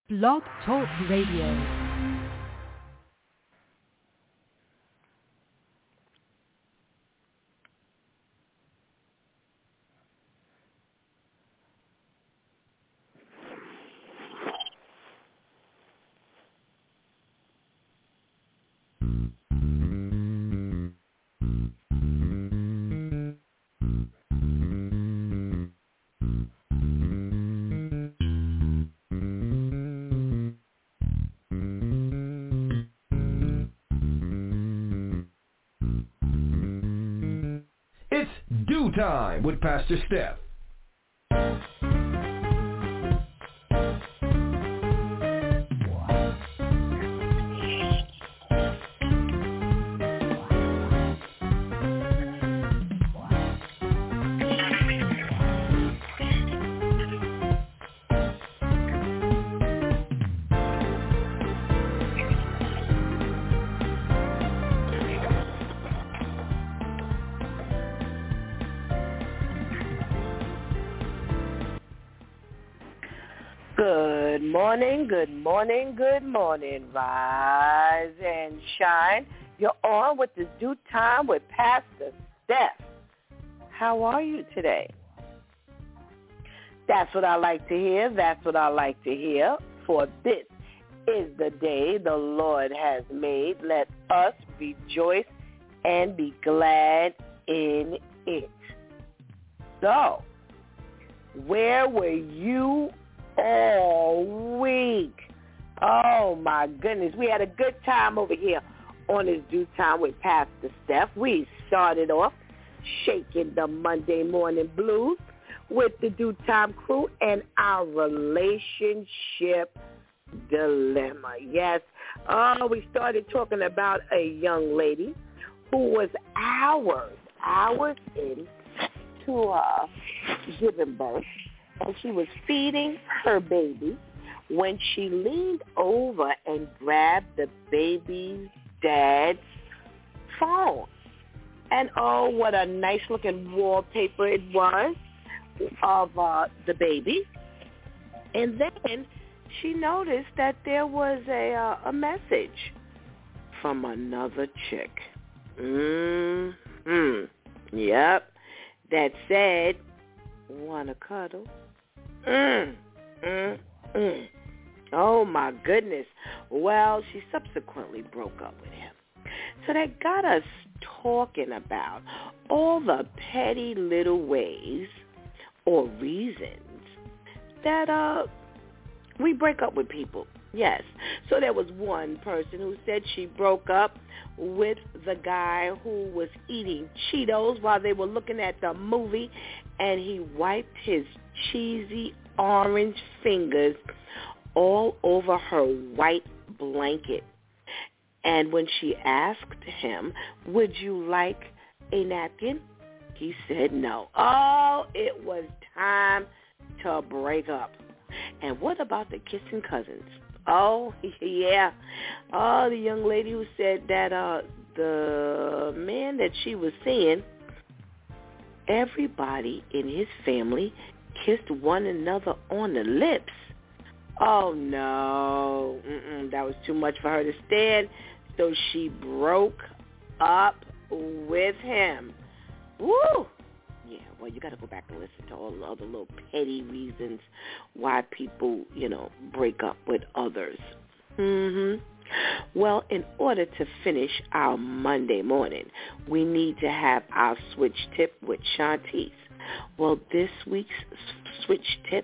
Blog Talk Radio. It's Dew Time with Pastor Steph. Good morning, good morning, good morning. Rise and shine. You're on with the Dew Time with Pastor Steph. How are you today? That's what I like to hear. That's what I like to hear. For this is the day the Lord has made. Let us rejoice and be glad in it. So, where were you all week? Oh my goodness, we had a good time over here on this Dew Time with Pastor Steph. We started off shaking the Monday morning blues with the Dew Time crew and our relationship dilemma. Yes, we started talking about a young lady who was hours into giving birth, and she was feeding her baby when she leaned over and grabbed the baby's dad's phone. And oh, what a nice-looking wallpaper it was of the baby. And then she noticed that there was a message from another chick. Yep. That said, "Wanna cuddle?" Oh, my goodness. Well, she subsequently broke up with him. So that got us talking about all the petty little ways or reasons that we break up with people. Yes. So there was one person who said she broke up with the guy who was eating Cheetos while they were looking at the movie, and he wiped his cheesy orange fingers all over her white blanket. And when she asked him, "Would you like a napkin?" he said no. Oh, it was time to break up. And what about the kissing cousins? Oh, yeah. Oh, the young lady who said that the man that she was seeing, everybody in his family kissed one another on the lips. Oh, no. That was too much for her to stand, so she broke up with him. Woo! Yeah, well, you got to go back and listen to all the other little petty reasons why people, break up with others. Well, in order to finish our Monday morning, we need to have our switch tip with Shantice. Well, this week's switch tip: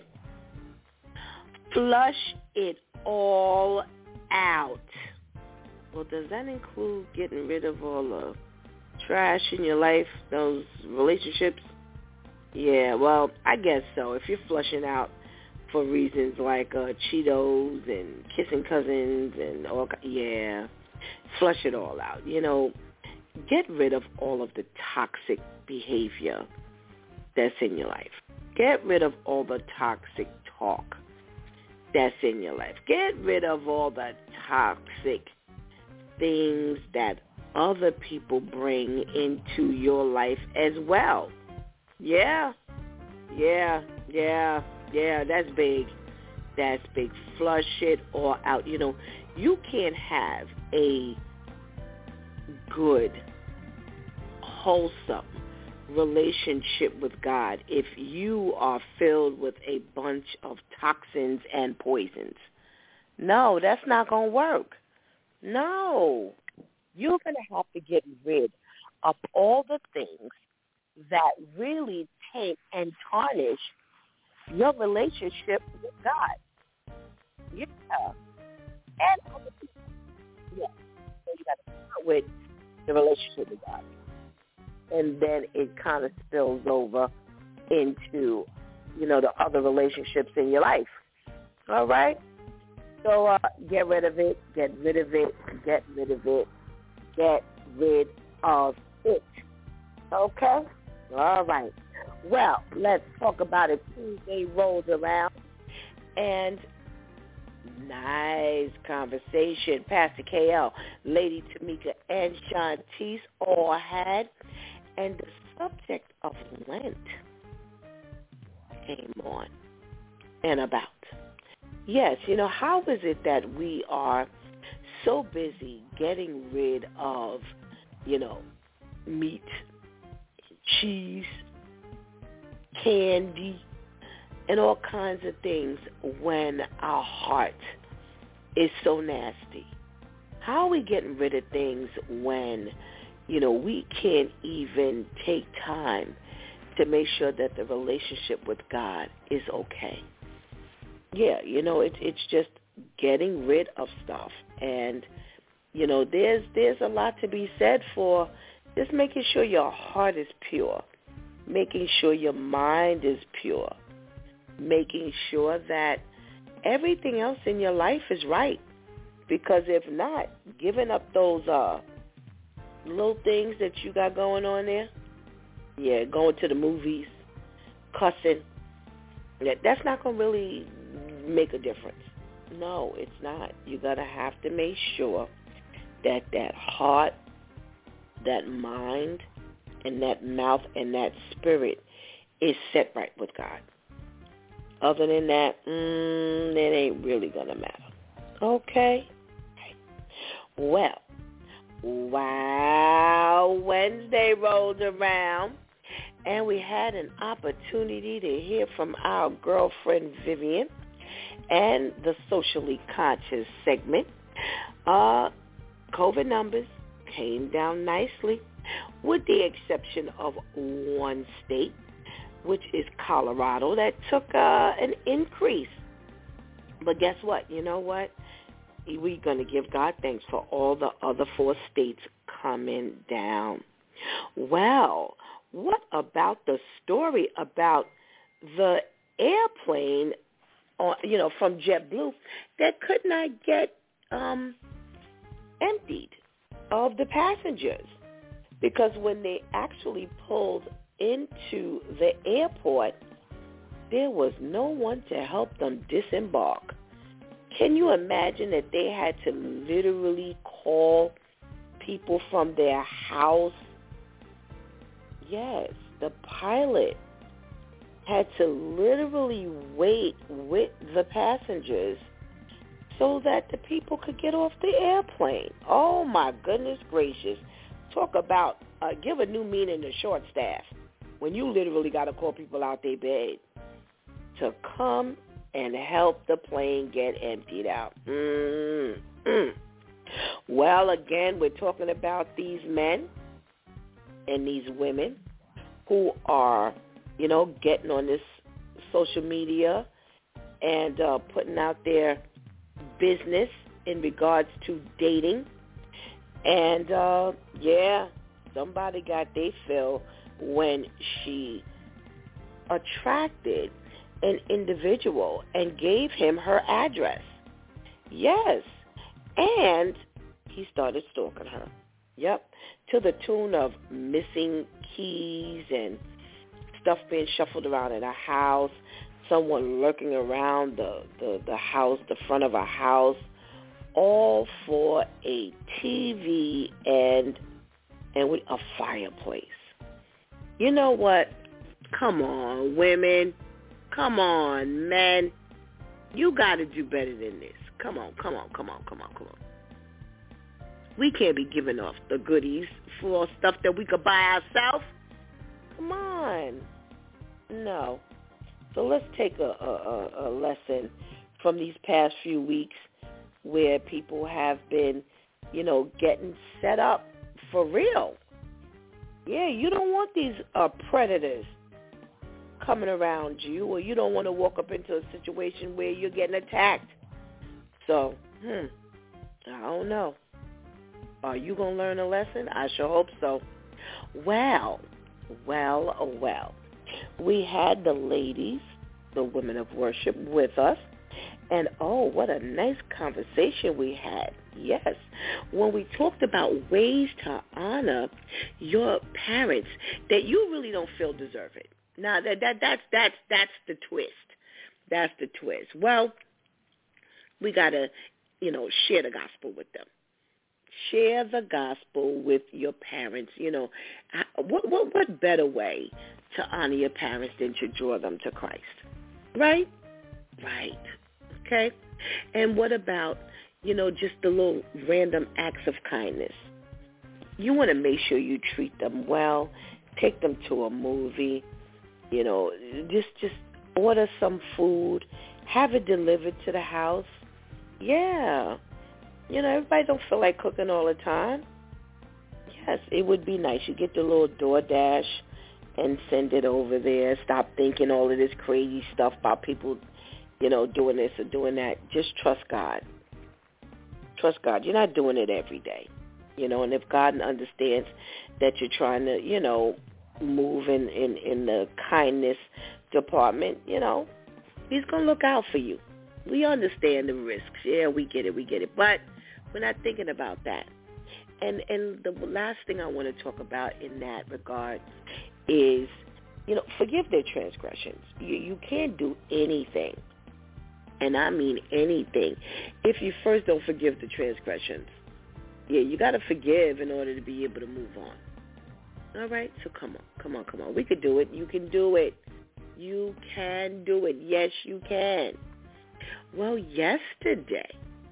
flush it all out. Well, does that include getting rid of all the trash in your life, those relationships? Yeah, well, I guess so. If you're flushing out for reasons like Cheetos and kissing cousins and all, yeah, flush it all out. Get rid of all of the toxic behavior that's in your life. Get rid of all the toxic talk that's in your life. Get rid of all the toxic things that other people bring into your life as well. Yeah, that's big. that's big, flush it all out. You know, you can't have a good, wholesome relationship with God if you are filled with a bunch of toxins and poisons. No, that's not going to work. No. You're going to have to get rid of all the things that really taint and tarnish your relationship with God. Yeah. And other people. Yeah. So you got to start with the relationship with God. And then it kind of spills over into, you know, the other relationships in your life. All right? So get rid of it, get rid of it, get rid of it, get rid of it. Okay? All right. Well, let's talk about it. Tuesday rolls around, and nice conversation. Pastor KL, Lady Tamika, and Shantice all had, and the subject of Lent came on and about. Yes, you know, how is it that we are so busy getting rid of, you know, meat, cheese, candy, and all kinds of things when our heart is so nasty? How are we getting rid of things when, you know, we can't even take time to make sure that the relationship with God is okay? Yeah, you know, it's just getting rid of stuff. And, you know, there's a lot to be said for just making sure your heart is pure, making sure your mind is pure, making sure that everything else in your life is right. Because if not, giving up those little things that you got going on there, yeah, going to the movies, cussing, that's not going to really make a difference. No, it's not. You're going to have to make sure that that heart, that mind, and that mouth and that spirit is set right with God. Other than that, it ain't really going to matter. Okay? Well, wow, Wednesday rolled around, and we had an opportunity to hear from our girlfriend Vivian and the Socially Conscious segment. COVID numbers came down nicely, with the exception of one state, which is Colorado, that took an increase. But guess what? You know what? We're going to give God thanks for all the other 4 states coming down. Well, what about the story about the airplane, you know, from JetBlue that could not get emptied of the passengers? Because when they actually pulled into the airport, there was no one to help them disembark. Can you imagine that they had to literally call people from their house? Yes, the pilot had to literally wait with the passengers so that the people could get off the airplane. Oh, my goodness gracious. Talk about give a new meaning to short staff when you literally got to call people out their bed to come and help the plane get emptied out. Well, again, we're talking about these men and these women who are, you know, getting on this social media and putting out their business in regards to dating. And, yeah, somebody got their fill when she attracted an individual and gave him her address. Yes. And he started stalking her. Yep. To the tune of missing keys and stuff being shuffled around in a house, someone lurking around the house, the front of a house, all for a TV and with a fireplace. You know what? Come on, women. Come on, men. You got to do better than this. Come on. We can't be giving off the goodies for stuff that we could buy ourselves. Come on. No. So let's take a lesson from these past few weeks where people have been, getting set up for real. Yeah, you don't want these predators coming around you, or you don't want to walk up into a situation where you're getting attacked. So, I don't know. Are you going to learn a lesson? I sure hope so. Well. We had the ladies, the women of worship, with us. And, what a nice conversation we had. Yes. When we talked about ways to honor your parents that you really don't feel deserve it. Now, that's the twist. That's the twist. Well, we got to, share the gospel with them. Share the gospel with your parents. What better way to honor your parents than to draw them to Christ? Right? Right. Okay? And what about, just the little random acts of kindness? You want to make sure you treat them well. Take them to a movie. Just order some food. Have it delivered to the house. Yeah. Everybody don't feel like cooking all the time. Yes, it would be nice. You get the little DoorDash and send it over there. Stop thinking all of this crazy stuff about people, doing this or doing that. Just trust God. Trust God. You're not doing it every day. And if God understands that you're trying to, move in the kindness department, He's going to look out for you. We understand the risks. Yeah, we get it. But we're not thinking about that. And the last thing I want to talk about in that regard is, forgive their transgressions. You can't do anything, and I mean anything, if you first don't forgive the transgressions. Yeah, you got to forgive in order to be able to move on. All right? So come on. We could do it. You can do it. You can do it. Yes, you can. Well, yesterday,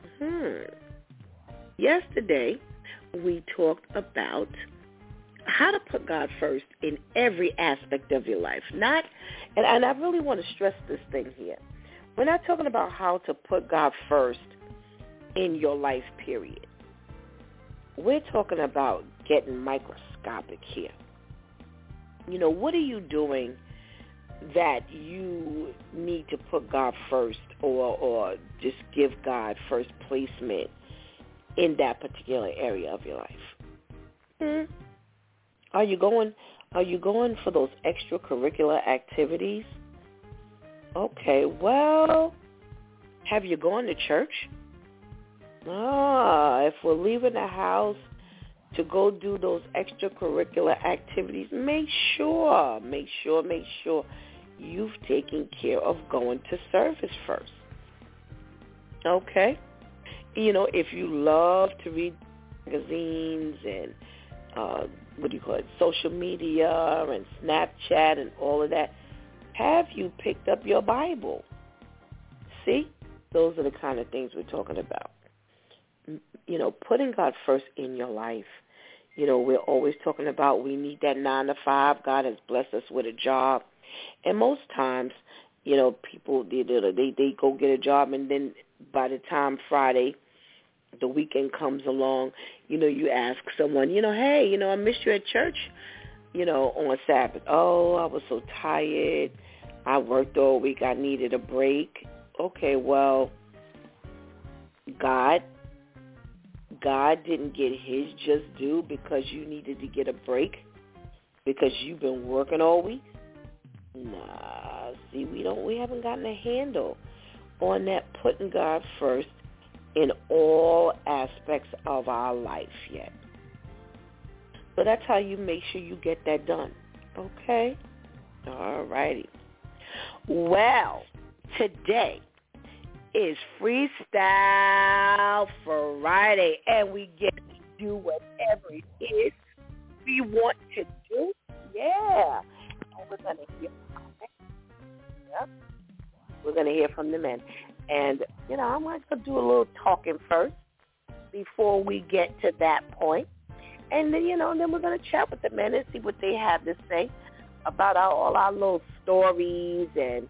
we talked about how to put God first in every aspect of your life. And I really want to stress this thing here. We're not talking about how to put God first in your life, period. We're talking about getting microscopic here. What are you doing that you need to put God first or just give God first placement in that particular area of your life? Are you going for those extracurricular activities? Okay, well, have you gone to church? If we're leaving the house to go do those extracurricular activities, make sure you've taken care of going to service first. Okay? If you love to read magazines and social media and Snapchat and all of that, have you picked up your Bible? See? Those are the kind of things we're talking about. Putting God first in your life. We're always talking about we need that 9 to 5. God has blessed us with a job. And most times, people, they go get a job, and then by the time Friday, the weekend comes along, you ask someone, hey, I missed you at church, on Sabbath. Oh, I was so tired. I worked all week. I needed a break. Okay, well, God didn't get his just due because you needed to get a break because you've been working all week? Nah, see, we haven't gotten a handle on that putting God first in all aspects of our life yet. So that's how you make sure you get that done. Okay? All righty. Well, today is Freestyle Friday, and we get to do whatever it is we want to do. Yeah. And we're going to hear from the men. Yep. We're going to hear from the men. And, I'm going to do a little talking first before we get to that point. And then, then we're going to chat with the men and see what they have to say about all our little stories and,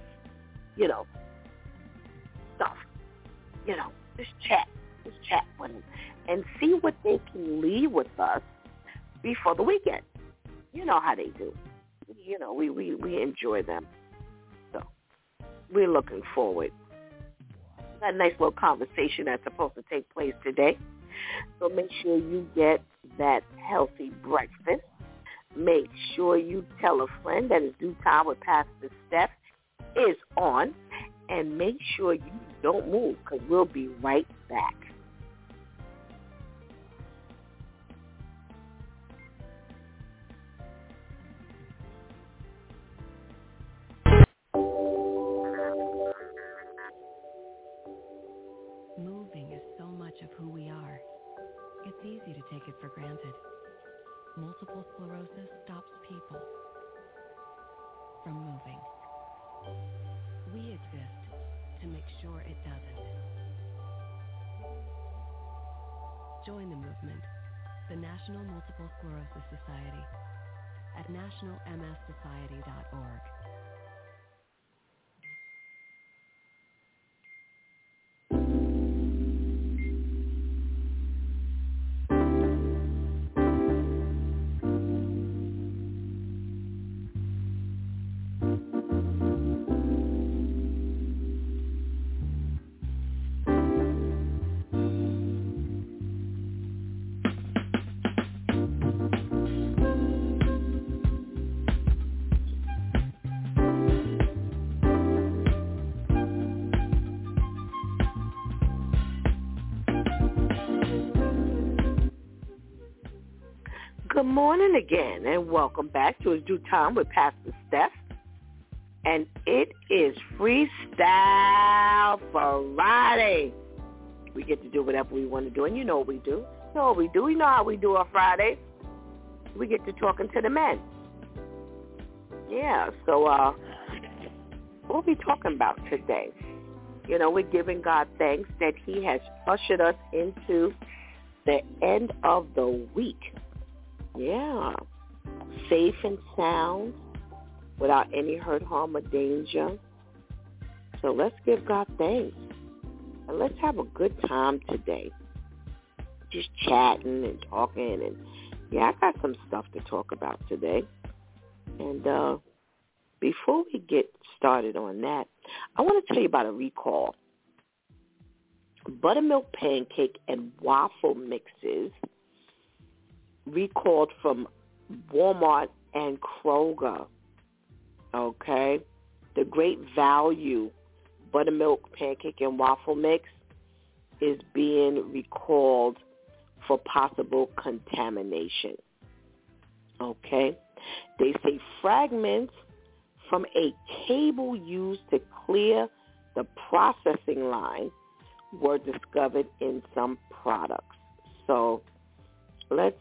stuff. Just chat with them and see what they can leave with us before the weekend. You know how they do. We enjoy them. So we're looking forward. Got a nice little conversation that's supposed to take place today. So make sure you get that healthy breakfast. Make sure you tell a friend that it's Due Time with Pastor Steph is on. And make sure you don't move, because we'll be right back. Moving is so much of who we are. It's easy to take it for granted. Multiple sclerosis stops people from moving. We exist to make sure it doesn't. Join the movement, the National Multiple Sclerosis Society, at nationalmssociety.org. Good morning again, and welcome back to It's Due Time with Pastor Steph. And it is Freestyle Friday. We get to do whatever we want to do, and you know what we do. You know what we do. You know how we do on Fridays. We get to talking to the men. Yeah, so what are we talking about today? We're giving God thanks that he has ushered us into the end of the week. Yeah, safe and sound, without any hurt, harm, or danger. So let's give God thanks, and let's have a good time today. Just chatting and talking, and I got some stuff to talk about today. And before we get started on that, I want to tell you about a recall. Buttermilk pancake and waffle mixes recalled from Walmart and Kroger. Okay? The Great Value buttermilk pancake and waffle mix is being recalled for possible contamination. Okay? They say fragments from a cable used to clear the processing line were discovered in some products. So let's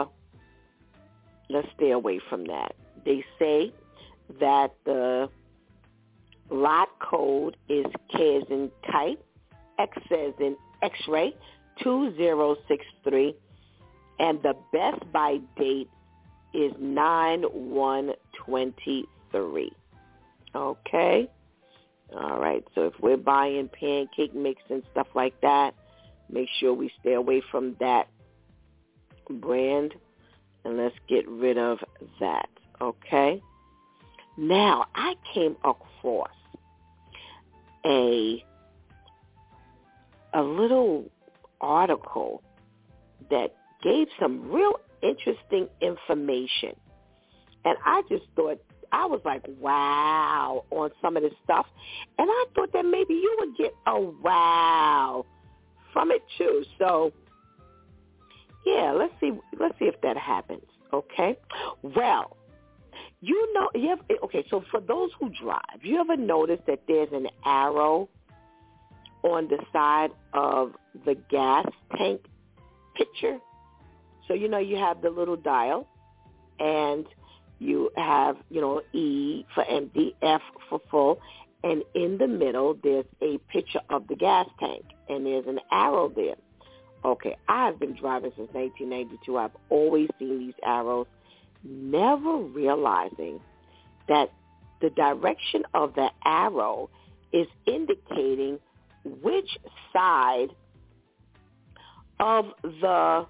stay away from that. They say that the lot code is K as in kite, X as in X-ray, 2063, and the best by date is 9/1/23. Okay? All right, so if we're buying pancake mix and stuff like that, make sure we stay away from that brand, and let's get rid of that, okay? Now, I came across a little article that gave some real interesting information, and I just thought, I was like, wow, on some of this stuff, and I thought that maybe you would get a wow from it too. So yeah, let's see if that happens, okay? Well, so for those who drive, you ever notice that there's an arrow on the side of the gas tank picture? So, you have the little dial, and you have, E for empty, F for full, and in the middle there's a picture of the gas tank, and there's an arrow there. Okay, I've been driving since 1992. I've always seen these arrows, never realizing that the direction of the arrow is indicating which side of the,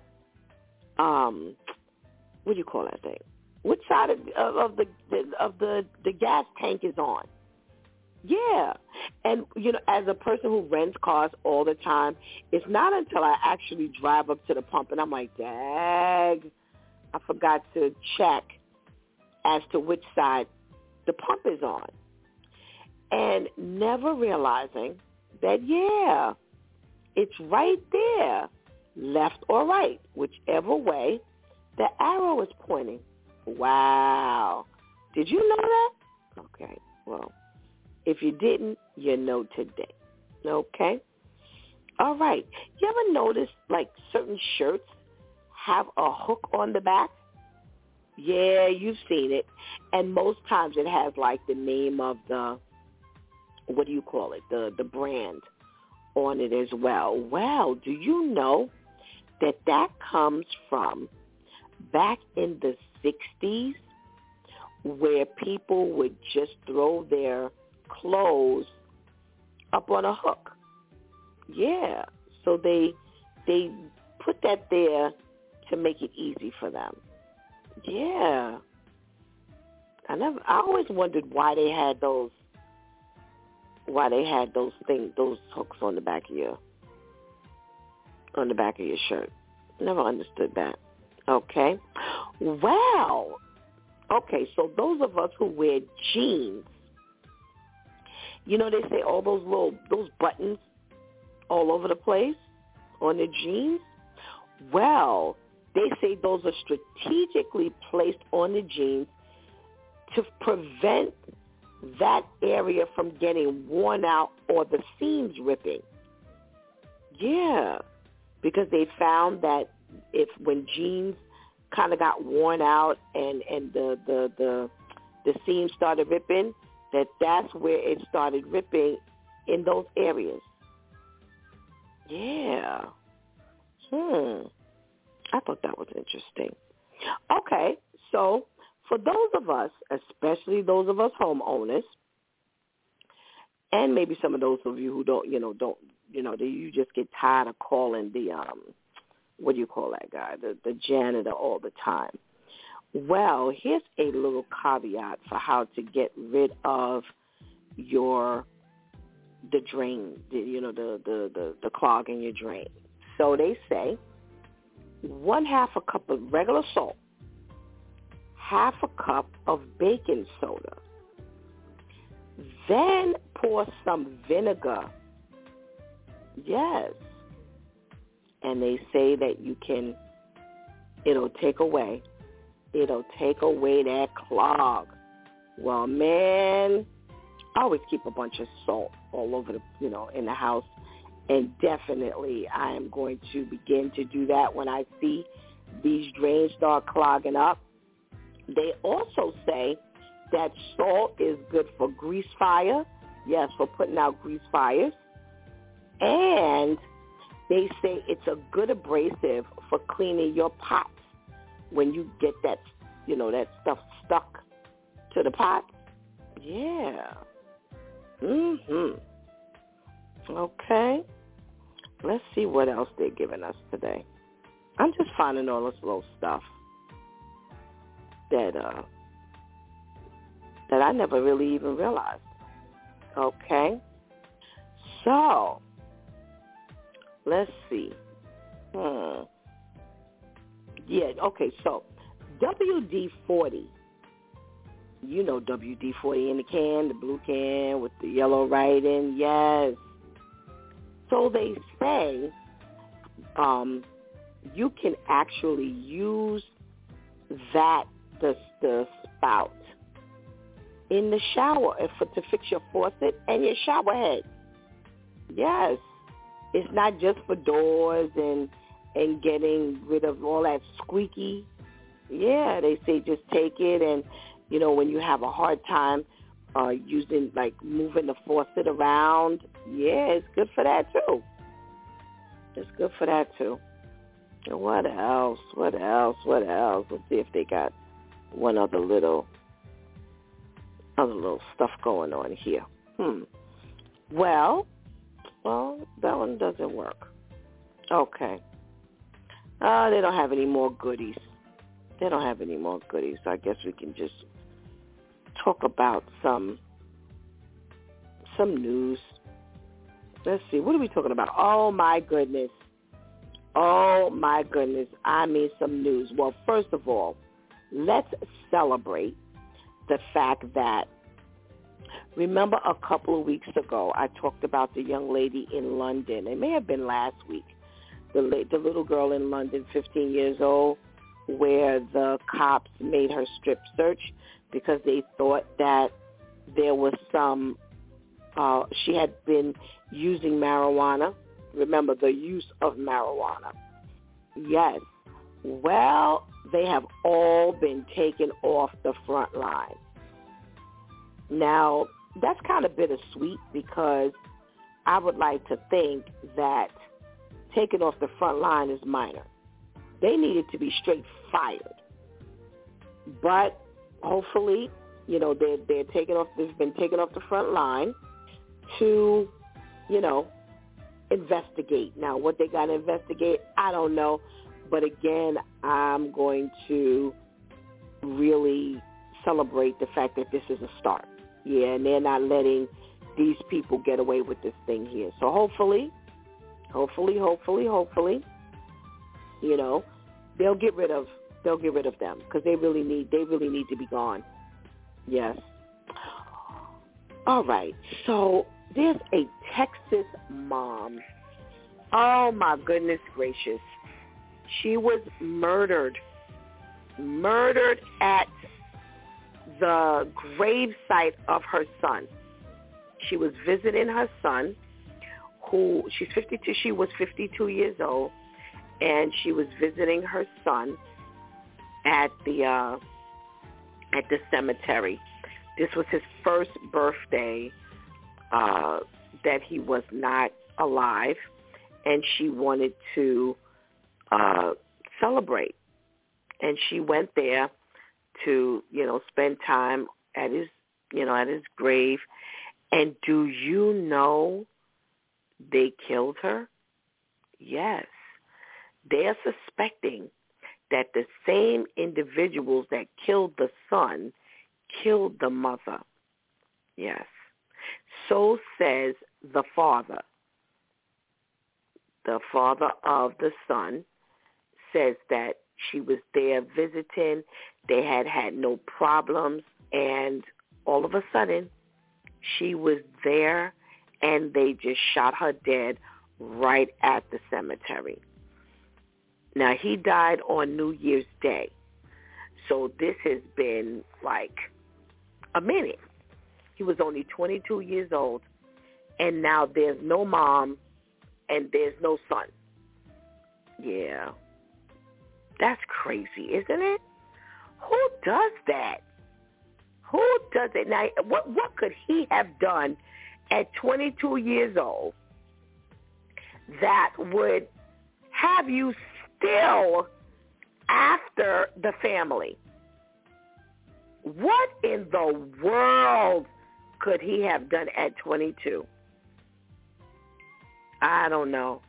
what do you call that thing? Which side of the gas tank is on. Yeah. And, you know, as a person who rents cars all the time, it's not until I actually drive up to the pump and I'm like, dag, I forgot to check as to which side the pump is on. And never realizing that, yeah, it's right there, left or right, whichever way the arrow is pointing. Wow. Did you know that? Okay, well, if you didn't, you know today. Okay? All right. You ever notice, like, certain shirts have a hook on the back? Yeah, you've seen it. And most times it has, like, the name of the, what do you call it, the brand on it as well. Well, do you know that that comes from back in the 60s, where people would just throw their clothes up on a hook? Yeah. So they put that there to make it easy for them. Yeah. I always wondered why they had those hooks on the back of your shirt. Never understood that. Okay. Well, okay, so those of us who wear jeans, you know, they say all those buttons all over the place on the jeans. Well, they say those are strategically placed on the jeans to prevent that area from getting worn out or the seams ripping. Yeah, because they found that when jeans kind of got worn out and the seams started ripping, that's where it started ripping in those areas. Yeah. I thought that was interesting. Okay, so for those of us, especially those of us homeowners, and maybe some of those of you who you just get tired of calling the what do you call that guy, the janitor all the time. Well, here's a little caveat for how to get rid of the drain, the clog in your drain. So they say 1/2 a cup of regular salt, 1/2 a cup of baking soda, then pour some vinegar. Yes. And they say that it'll take away that clog. Well, man, I always keep a bunch of salt all over in the house. And definitely I am going to begin to do that when I see these drains start clogging up. They also say that salt is good for grease fire. Yes, for putting out grease fires. And they say it's a good abrasive for cleaning your pots when you get that stuff stuck to the pot. Yeah. Okay. Let's see what else they're giving us today. I'm just finding all this little stuff that I never really even realized. Okay. So, let's see. Yeah, okay, so WD-40. You know WD-40 in the can, the blue can with the yellow writing. Yes. So they say you can actually use the spout in the shower to fix your faucet and your shower head. Yes. It's not just for doors and getting rid of all that squeaky. Yeah, they say just take it and, when you have a hard time using, like, moving the faucet around. Yeah, it's good for that, too. It's good for that, too. And what else? Let's see if they got one other little stuff going on here. Well, that one doesn't work. Okay. They don't have any more goodies. So I guess we can just talk about some news. Let's see. What are we talking about? Oh, my goodness. I mean, some news. Well, first of all, let's celebrate the fact that, remember a couple of weeks ago, I talked about the young lady in London. It may have been last week. The little girl in London, 15 years old, where the cops made her strip search because they thought that there was some, she had been using marijuana. Remember, the use of marijuana. Yes. Well, they have all been taken off the front line. Now, that's kind of bittersweet because I would like to think that taken off the front line is minor. They needed to be straight fired. But hopefully, they're taken off. They've been taken off the front line to, investigate. Now, what they got to investigate, I don't know. But again, I'm going to really celebrate the fact that this is a start. Yeah, and they're not letting these people get away with this thing here. So hopefully, they'll get rid of them because they really need to be gone. Yes. All right. So there's a Texas mom. Oh my goodness gracious. She was murdered at the grave site of her son. She was visiting her son, who she's 52. She was 52 years old, and she was visiting her son at the cemetery. This was his first birthday that he was not alive, and she wanted to celebrate. And she went there to, spend time at his grave. And do you know they killed her? Yes. They're suspecting that the same individuals that killed the son killed the mother. Yes. So says the father. The father of the son says that she was there visiting. They had no problems. And all of a sudden, she was there, and they just shot her dead right at the cemetery. Now, he died on New Year's Day. So this has been like a minute. He was only 22 years old, and now there's no mom and there's no son. Yeah. That's crazy, isn't it? Who does that? Who does it? Now, what could he have done at 22 years old that would have you still after the family? What in the world could he have done at 22? I don't know.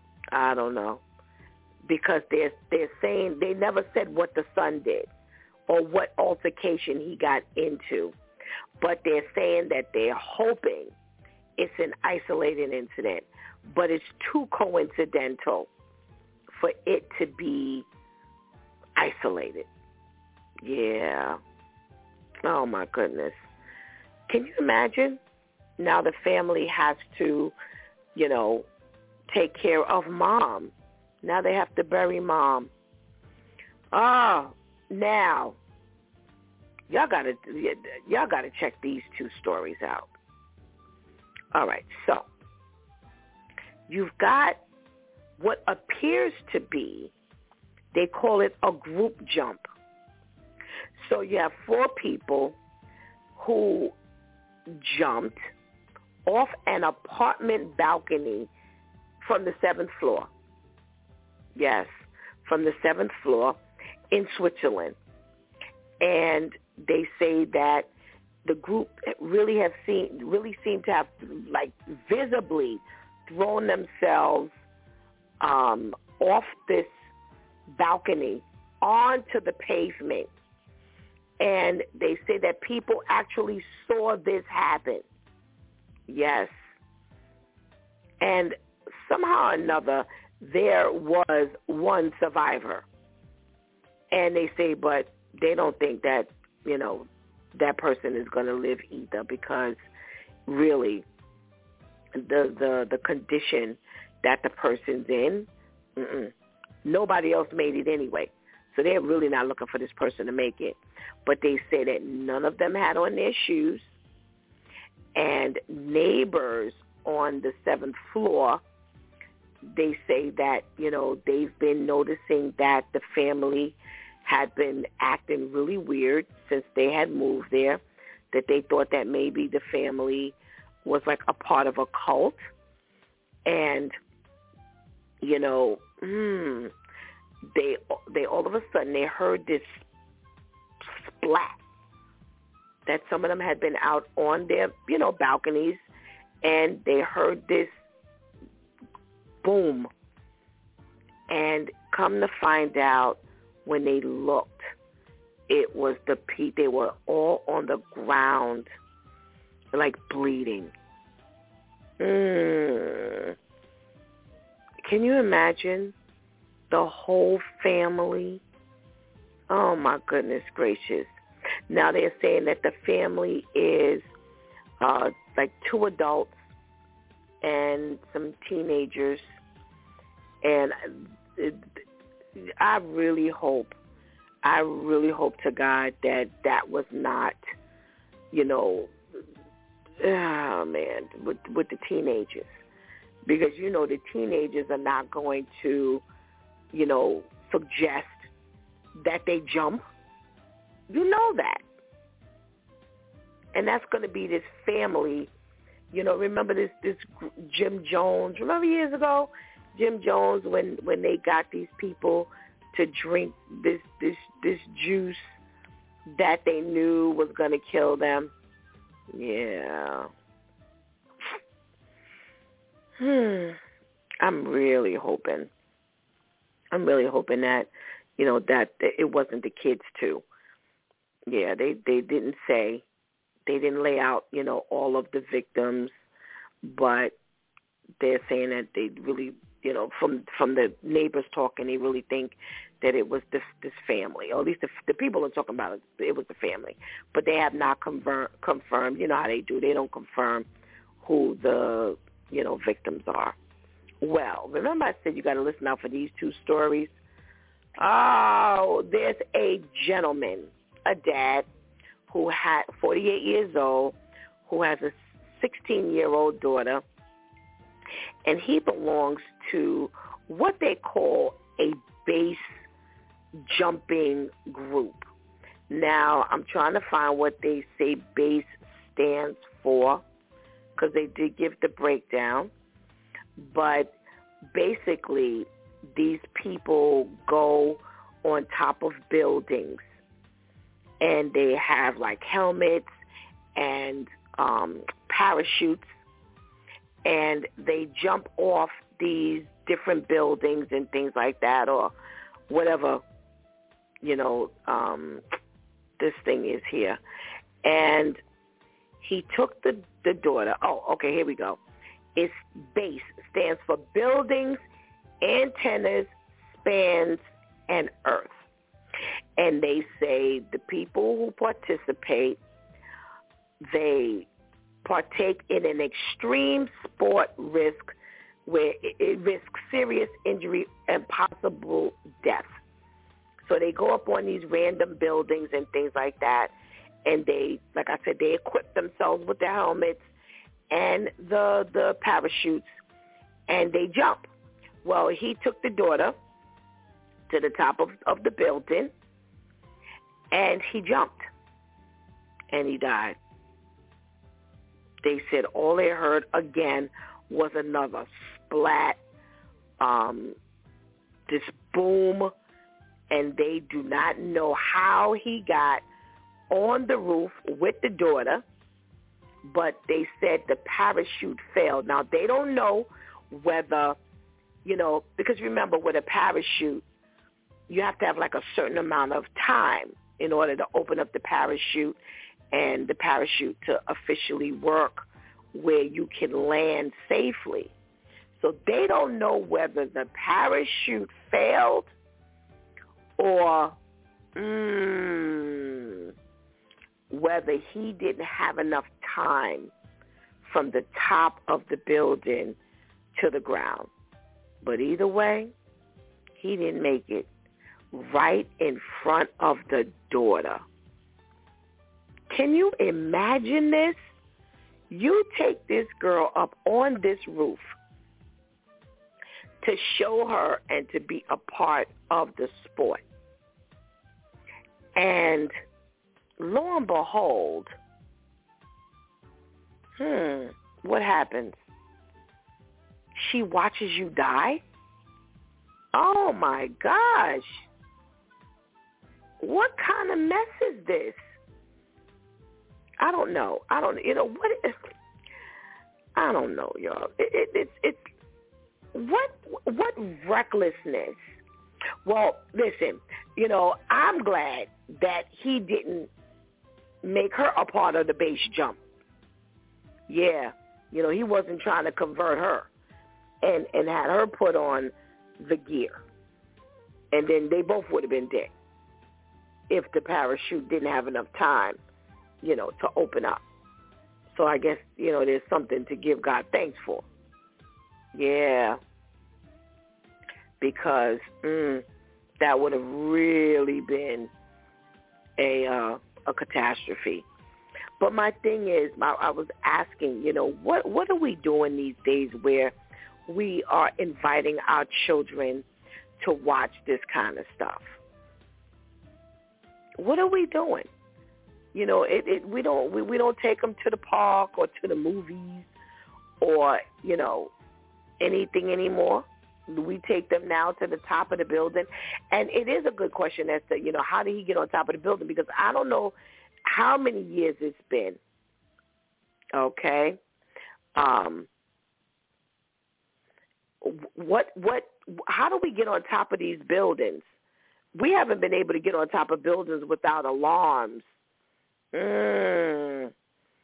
Because they're saying they never said what the son did or what altercation he got into. But they're saying that they're hoping it's an isolated incident. But it's too coincidental for it to be isolated. Yeah. Oh, my goodness. Can you imagine? Now the family has to, take care of mom. Now they have to bury mom. Oh, now y'all gotta check these two stories out. All right, so you've got what appears to be, they call it a group jump. So you have 4 people who jumped off an apartment balcony from the 7th floor. Yes, from the 7th floor in Switzerland. And they say that the group really seemed to have, like, visibly thrown themselves off this balcony onto the pavement. And they say that people actually saw this happen. Yes. And somehow or another, there was one survivor. And they say, but they don't think that, you know, that person is going to live either, because really the condition that the person's in, nobody else made it anyway. So they're really not looking for this person to make it. But they say that none of them had on their shoes. And neighbors on the 7th floor, they say that, you know, they've been noticing that the family had been acting really weird since they had moved there, that they thought that maybe the family was like a part of a cult. And, you know, they all of a sudden they heard this splat, that some of them had been out on their, you know, balconies, and they heard this boom. And come to find out, when they looked, it was they were all on the ground, like bleeding. Can you imagine the whole family? Oh, my goodness gracious. Now they're saying that the family is like 2 adults and some teenagers. And I really hope to God that that was not, you know, oh man, with the teenagers. Because, you know, the teenagers are not going to, you know, suggest that they jump. You know that. And that's going to be this family. You know, remember this Jim Jones? Remember years ago, Jim Jones, when they got these people to drink this juice that they knew was going to kill them? Yeah. I'm really hoping that, you know, that it wasn't the kids too. Yeah, they didn't say, they didn't lay out, you know, all of the victims, but they're saying that they really, you know, from the neighbors talking, they really think that it was this family, or at least the people are talking about it was the family, but they have not confirmed. You know how they do; they don't confirm who the, you know, victims are. Well, remember I said you got to listen out for these 2 stories. Oh, there's a gentleman, a dad, who had 48 years old, who has a 16-year-old daughter, and he belongs to what they call a base jumping group. Now, I'm trying to find what they say base stands for, because they did give the breakdown. But basically, these people go on top of buildings, and they have like helmets and parachutes, and they jump off these different buildings and things like that, or whatever, you know, this thing is here. And he took the daughter. Oh, okay, here we go. It's BASE, stands for Buildings, Antennas, Spans, and Earth. And they say the people who participate, they partake in an extreme sport risk where it risks serious injury and possible death. So they go up on these random buildings and things like that, and they, like I said, they equip themselves with the helmets and the parachutes, and they jump. Well, he took the daughter to the top of the building, and he jumped, and he died. They said all they heard again was another splat, this boom, and they do not know how he got on the roof with the daughter, but they said the parachute failed. Now, they don't know whether, because remember, with a parachute, you have to have like a certain amount of time in order to open up the parachute and the parachute to officially work where you can land safely. So they don't know whether the parachute failed or whether he didn't have enough time from the top of the building to the ground. But either way, he didn't make it right in front of the daughter. Can you imagine this? You take this girl up on this roof to show her and to be a part of the sport. And lo and behold, what happens? She watches you die? Oh, my gosh. What kind of mess is this? I don't know. I don't know, y'all. It's what recklessness. Well, listen, I'm glad that he didn't make her a part of the base jump. Yeah, he wasn't trying to convert her and had her put on the gear. And then they both would have been dead if the parachute didn't have enough time, to open up. So I guess, there's something to give God thanks for. Yeah. Because that would have really been a catastrophe. But my thing is, I was asking, what are we doing these days where we are inviting our children to watch this kind of stuff? What are we doing? We don't take them to the park or to the movies or, anything anymore. We take them now to the top of the building. And it is a good question as to, how did he get on top of the building? Because I don't know how many years it's been. Okay. How do we get on top of these buildings? We haven't been able to get on top of buildings without alarms. I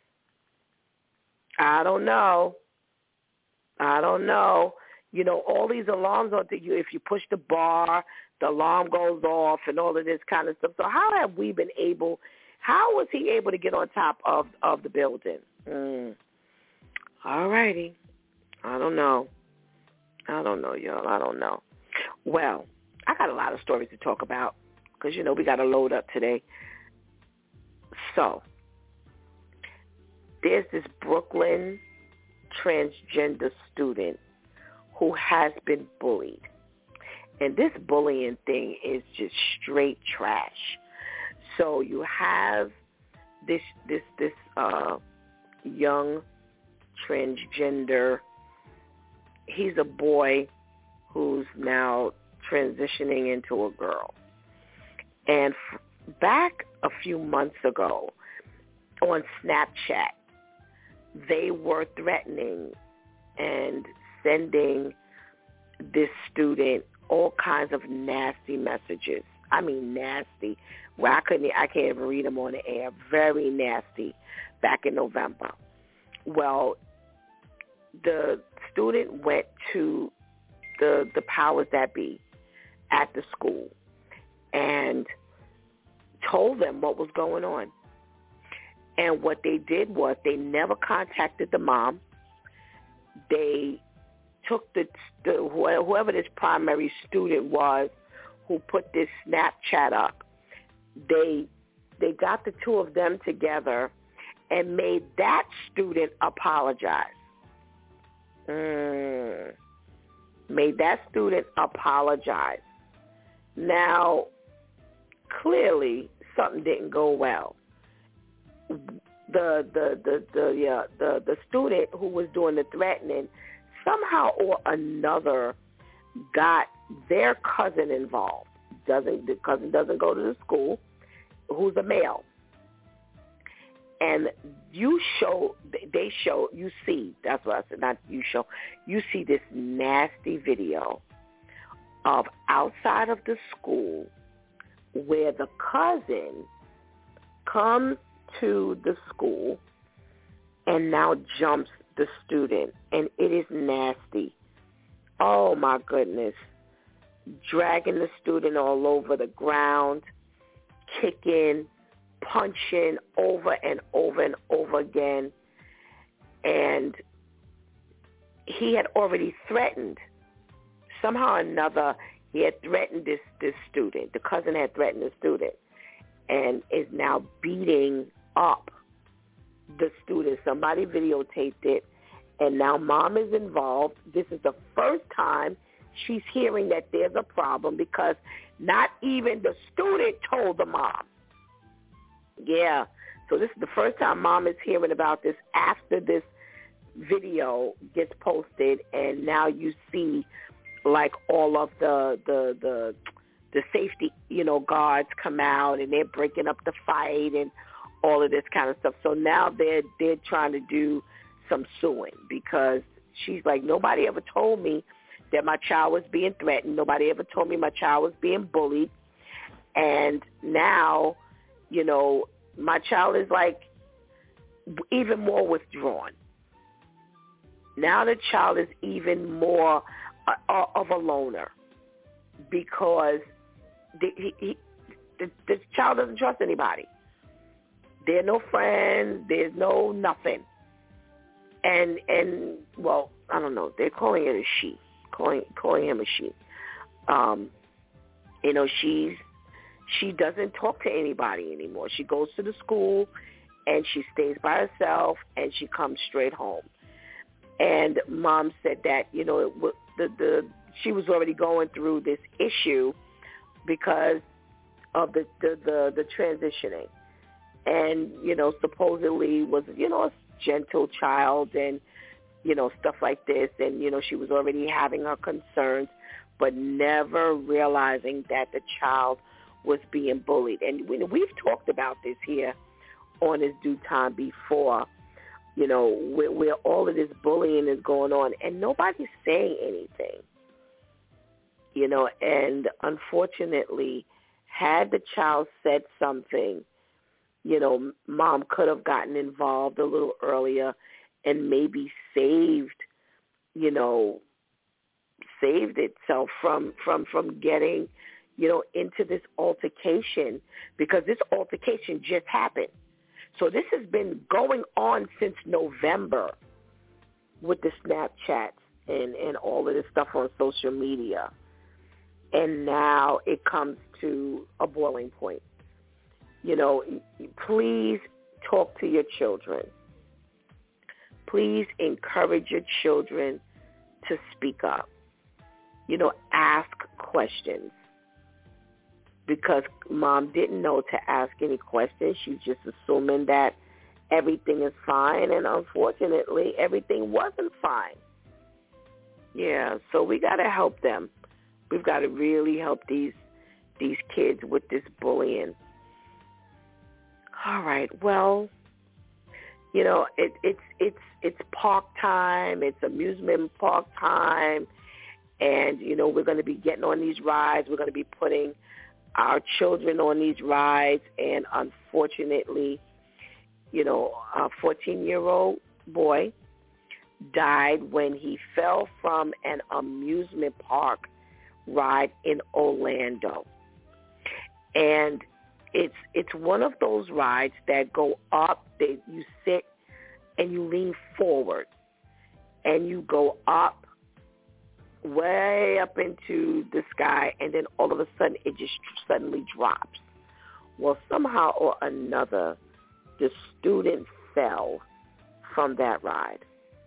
don't know. All these alarms on you. If you push the bar, the alarm goes off and all of this kind of stuff. So how was he able to get on top of the building? All righty. I don't know, y'all. I don't know. Well, I got a lot of stories to talk about because, we got to load up today. So there's this Brooklyn transgender student who has been bullied. And this bullying thing is just straight trash. So you have this young transgender. He's a boy who's now transitioning into a girl. And back a few months ago on Snapchat, they were threatening and sending this student all kinds of nasty messages. I mean nasty. Well, I can't even read them on the air. Very nasty back in November. Well, the student went to the powers that be at the school and told them what was going on. And what they did was they never contacted the mom. They took whoever this primary student was who put this Snapchat up. They got the two of them together and made that student apologize. Made that student apologize. Now, clearly, something didn't go well. the student who was doing the threatening somehow or another got their cousin involved. The cousin doesn't go to the school, who's a male. And you see, that's what I said, not you show, you see this nasty video of outside of the school where the cousin comes to the school and now jumps the student. And it is nasty. Oh, my goodness. Dragging the student all over the ground, kicking, punching over and over and over again. And he had already threatened. Somehow or another, he had threatened this student. The cousin had threatened the student and is now beating up the student. Somebody videotaped it, and now mom is involved. This is the first time she's hearing that there's a problem because not even the student told the mom. Yeah, so this is the first time mom is hearing about this after this video gets posted, and now you see like all of the safety, guards come out and they're breaking up the fight and all of this kind of stuff. So now they're trying to do some suing because she's like, nobody ever told me that my child was being threatened. Nobody ever told me my child was being bullied. And now, my child is like even more withdrawn. Now the child is even more of a loner because the child doesn't trust anybody. There are no friends. There's no nothing. And well, I don't know. They're calling it a she, calling him a she. She doesn't talk to anybody anymore. She goes to the school and she stays by herself and she comes straight home. And mom said that, she was already going through this issue because of the transitioning. And, supposedly was, a gentle child and, stuff like this. And, she was already having her concerns, but never realizing that the child was being bullied. And we've talked about this here on His Due Time before, where all of this bullying is going on and nobody's saying anything. And unfortunately, had the child said something, mom could have gotten involved a little earlier and maybe saved itself from getting, into this altercation, because this altercation just happened. So this has been going on since November with the Snapchats and all of this stuff on social media. And now it comes to a boiling point. Please talk to your children. Please encourage your children to speak up. Ask questions. Because mom didn't know to ask any questions. She's just assuming that everything is fine. And unfortunately, everything wasn't fine. Yeah, so we got to help them. We've got to really help these kids with this bullying. All right, well, it's park time. It's amusement park time. And, we're going to be getting on these rides. We're going to be putting our children on these rides. And unfortunately, a 14-year-old boy died when he fell from an amusement park ride in Orlando. And it's one of those rides that go up, that you sit and you lean forward and you go up, way up into the sky, and then all of a sudden it just suddenly drops. Well, somehow or another, the student fell from that ride.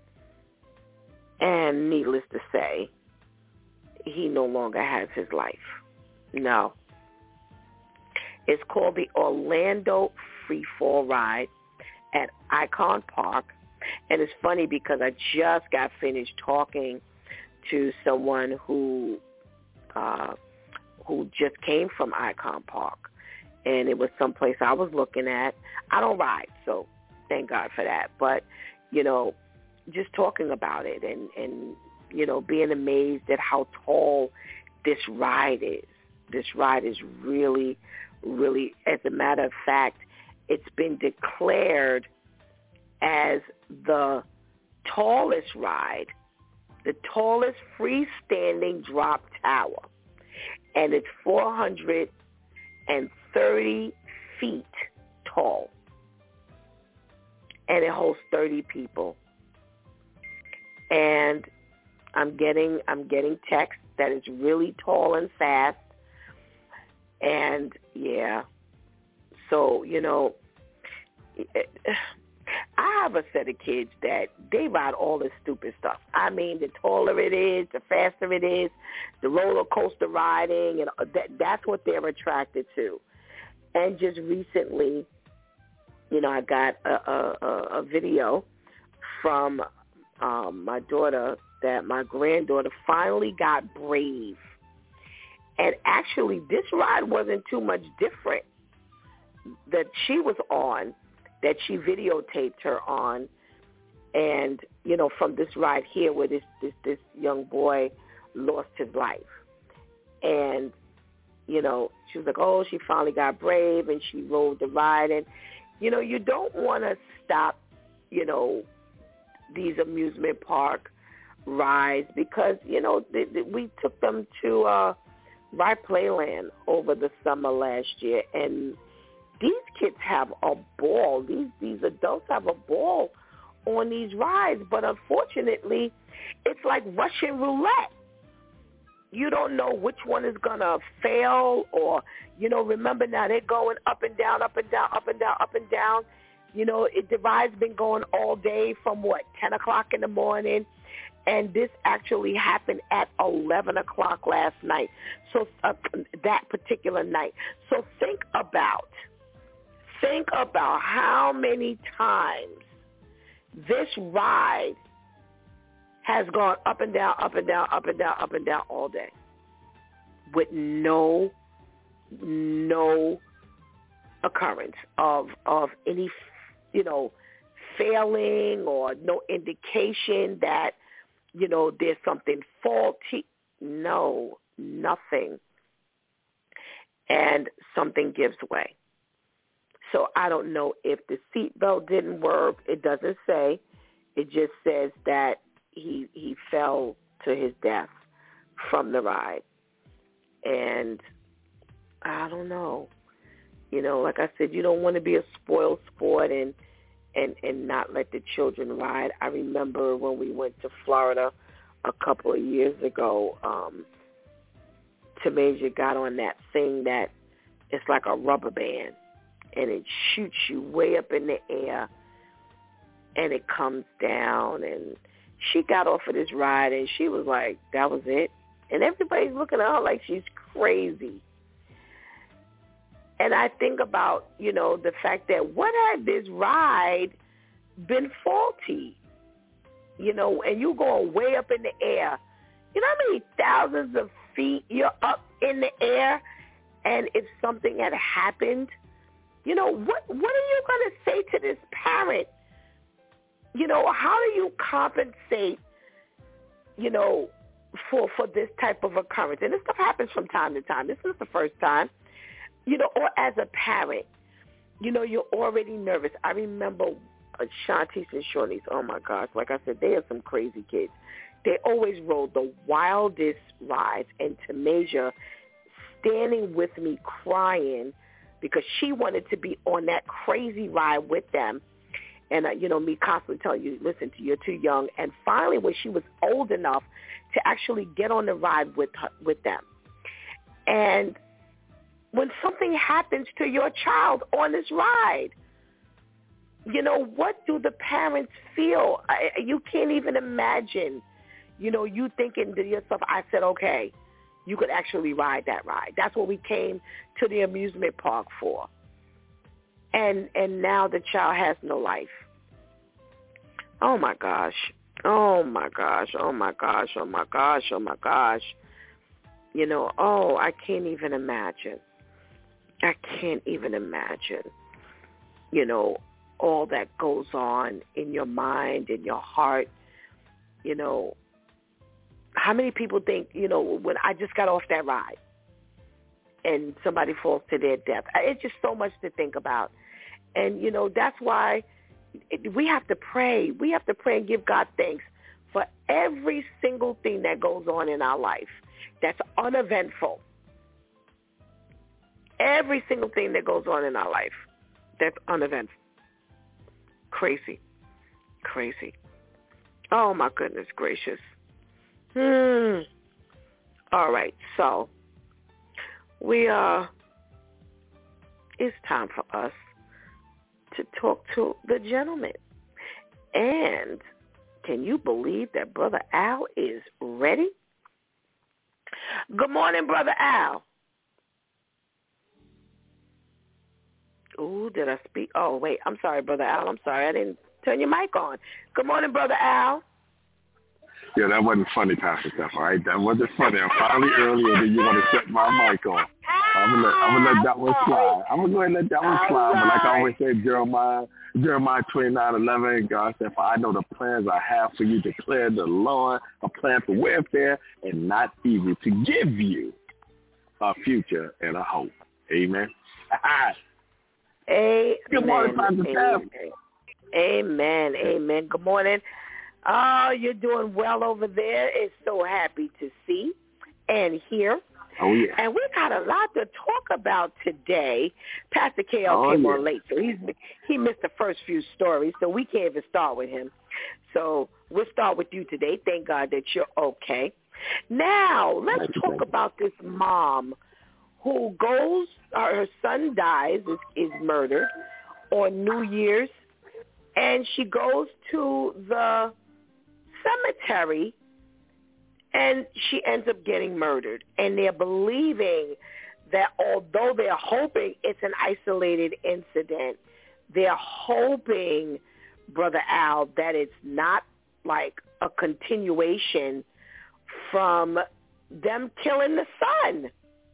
And needless to say, he no longer has his life. No. It's called the Orlando Free Fall Ride, at Icon Park. And it's funny because I just got finished talking to someone who just came from Icon Park. And it was someplace I was looking at. I don't ride, so thank God for that. But, just talking about it and being amazed at how tall this ride is. This ride is really, really, as a matter of fact, it's been declared as the tallest ride, the tallest freestanding drop tower. And it's 430 feet tall. And it holds 30 people. And I'm getting text that it's really tall and fast. And, yeah. So, I have a set of kids that they ride all this stupid stuff. I mean, the taller it is, the faster it is, the roller coaster riding, and that's what they're attracted to. And just recently, I got a video from my daughter that my granddaughter finally got brave. And actually, this ride wasn't too much different that she was on, that she videotaped her on. And, from this ride here where this young boy lost his life. And, she was like, oh, she finally got brave and she rode the ride. And, you don't want to stop, these amusement park rides because, we took them to Ride Playland over the summer last year. And these kids have a ball. These adults have a ball on these rides. But unfortunately, it's like Russian roulette. You don't know which one is going to fail or, remember now they're going up and down, up and down, up and down, up and down. The ride's been going all day from 10 o'clock in the morning. And this actually happened at 11 o'clock last night. So that particular night. So think about how many times this ride has gone up and down, up and down, up and down, up and down all day with no occurrence of any, failing or no indication that, there's something faulty. No, nothing. And something gives way. So I don't know if the seatbelt didn't work. It doesn't say. It just says that he fell to his death from the ride. And I don't know. Like I said, you don't want to be a spoiled sport and not let the children ride. I remember when we went to Florida a couple of years ago, Tamasia got on that thing that it's like a rubber band. And it shoots you way up in the air, and it comes down. And she got off of this ride, and she was like, that was it. And everybody's looking at her like she's crazy. And I think about, the fact that what had this ride been faulty? And you going way up in the air. You know how many thousands of feet you're up in the air? And if something had happened, what are you going to say to this parent? How do you compensate, for this type of occurrence? And this stuff happens from time to time. This is the first time. Or as a parent, you're already nervous. I remember Shantice and Shawnee's, oh my gosh, like I said, they are some crazy kids. They always rode the wildest rides, and Tamasia standing with me crying because she wanted to be on that crazy ride with them. And, me constantly telling you, listen, you're too young. And finally, when she was old enough to actually get on the ride with them. And when something happens to your child on this ride, what do the parents feel? You can't even imagine, you thinking to yourself, I said, okay, you could actually ride that ride. That's what we came to the amusement park for. and now the child has no life. Oh my gosh. Oh my gosh. Oh my gosh. Oh my gosh. Oh my gosh. You know, I can't even imagine. I can't even imagine, you know, all that goes on in your mind, in your heart. You know, how many people think, you know, when I just got off that ride and somebody falls to their death? It's just so much to think about. And, you know, that's why we have to pray. We have to pray and give God thanks for every single thing that goes on in our life that's uneventful. Every single thing that goes on in our life that's uneventful. Crazy. Crazy. Oh, my goodness gracious. All right, so it's time for us to talk to the gentleman. And can you believe that Brother Al is ready? Good morning, Brother Al. Ooh, did I speak? Oh, wait, I'm sorry, Brother Al. I'm sorry. I didn't turn your mic on. Good morning, Brother Al. Yeah, that wasn't funny, Pastor Steph, all right? That wasn't funny. I'm finally earlier than you want to set my mic on. I'm gonna let that one slide. I'm gonna go ahead and let that one slide. But like I always say, Jeremiah 29:11, God said, "For I know the plans I have for you, declare the Lord, a plan for welfare and not evil, to give you a future and a hope." Amen. Amen. Good morning, Pastor Steph. Amen. Amen. Good morning. Oh, you're doing well over there. It's so happy to see and hear. Oh, yeah. And we got a lot to talk about today. Pastor KL came on late, so he missed the first few stories, so we can't even start with him. So we'll start with you today. Thank God that you're okay. Now, let's talk about this mom who goes, her son dies, is murdered on New Year's, and she goes to the cemetery, and she ends up getting murdered. And they're believing that although they're hoping it's an isolated incident, they're hoping, Brother Al, that it's not like a continuation from them killing the son.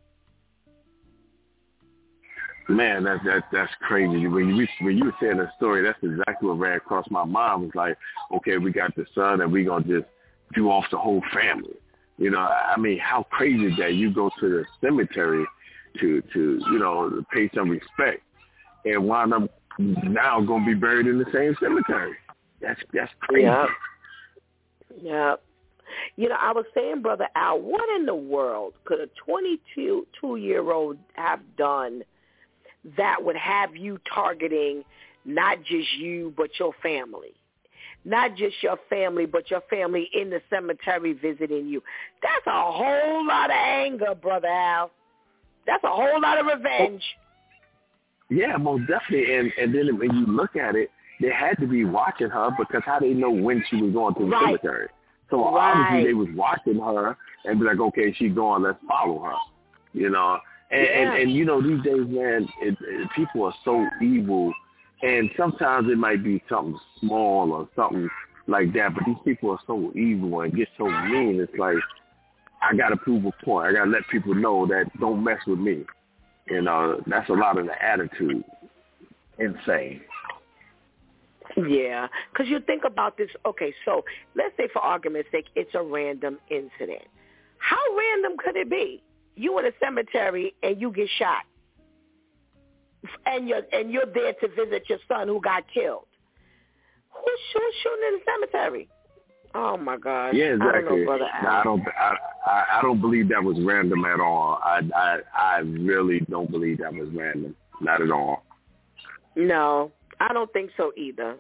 Man, that's crazy. When you were saying the story, that's exactly what ran across my mind. Was like, okay, we got the son, and we're gonna just do off the whole family. You know, I mean, how crazy is that? You go to the cemetery to you know, pay some respect, and wind up now gonna be buried in the same cemetery. That's crazy. Yeah. You know, I was saying, Brother Al, what in the world could a 22-year-old have done that would have you targeting not just you but your family? Not just your family, but your family in the cemetery visiting you. That's a whole lot of anger, Brother Al. That's a whole lot of revenge. Yeah, most definitely. And then when you look at it, they had to be watching her, because how they know when she was going to the cemetery? So obviously they was watching her and be like, okay, she's going, let's follow her. You know? And you know, these days, man, people are so evil. And sometimes it might be something small or something like that, but these people are so evil and get so mean. It's like, I got to prove a point. I got to let people know that don't mess with me. You know, that's a lot of the attitude. Insane. Yeah, because you think about this. Okay, so let's say for argument's sake, it's a random incident. How random could it be? You in a cemetery and you get shot. And you're there to visit your son who got killed. Who's shooting in the cemetery? Oh my God! Yeah, exactly. I don't know, Brother Al. I don't believe that was random at all. I really don't believe that was random. Not at all. No, I don't think so either.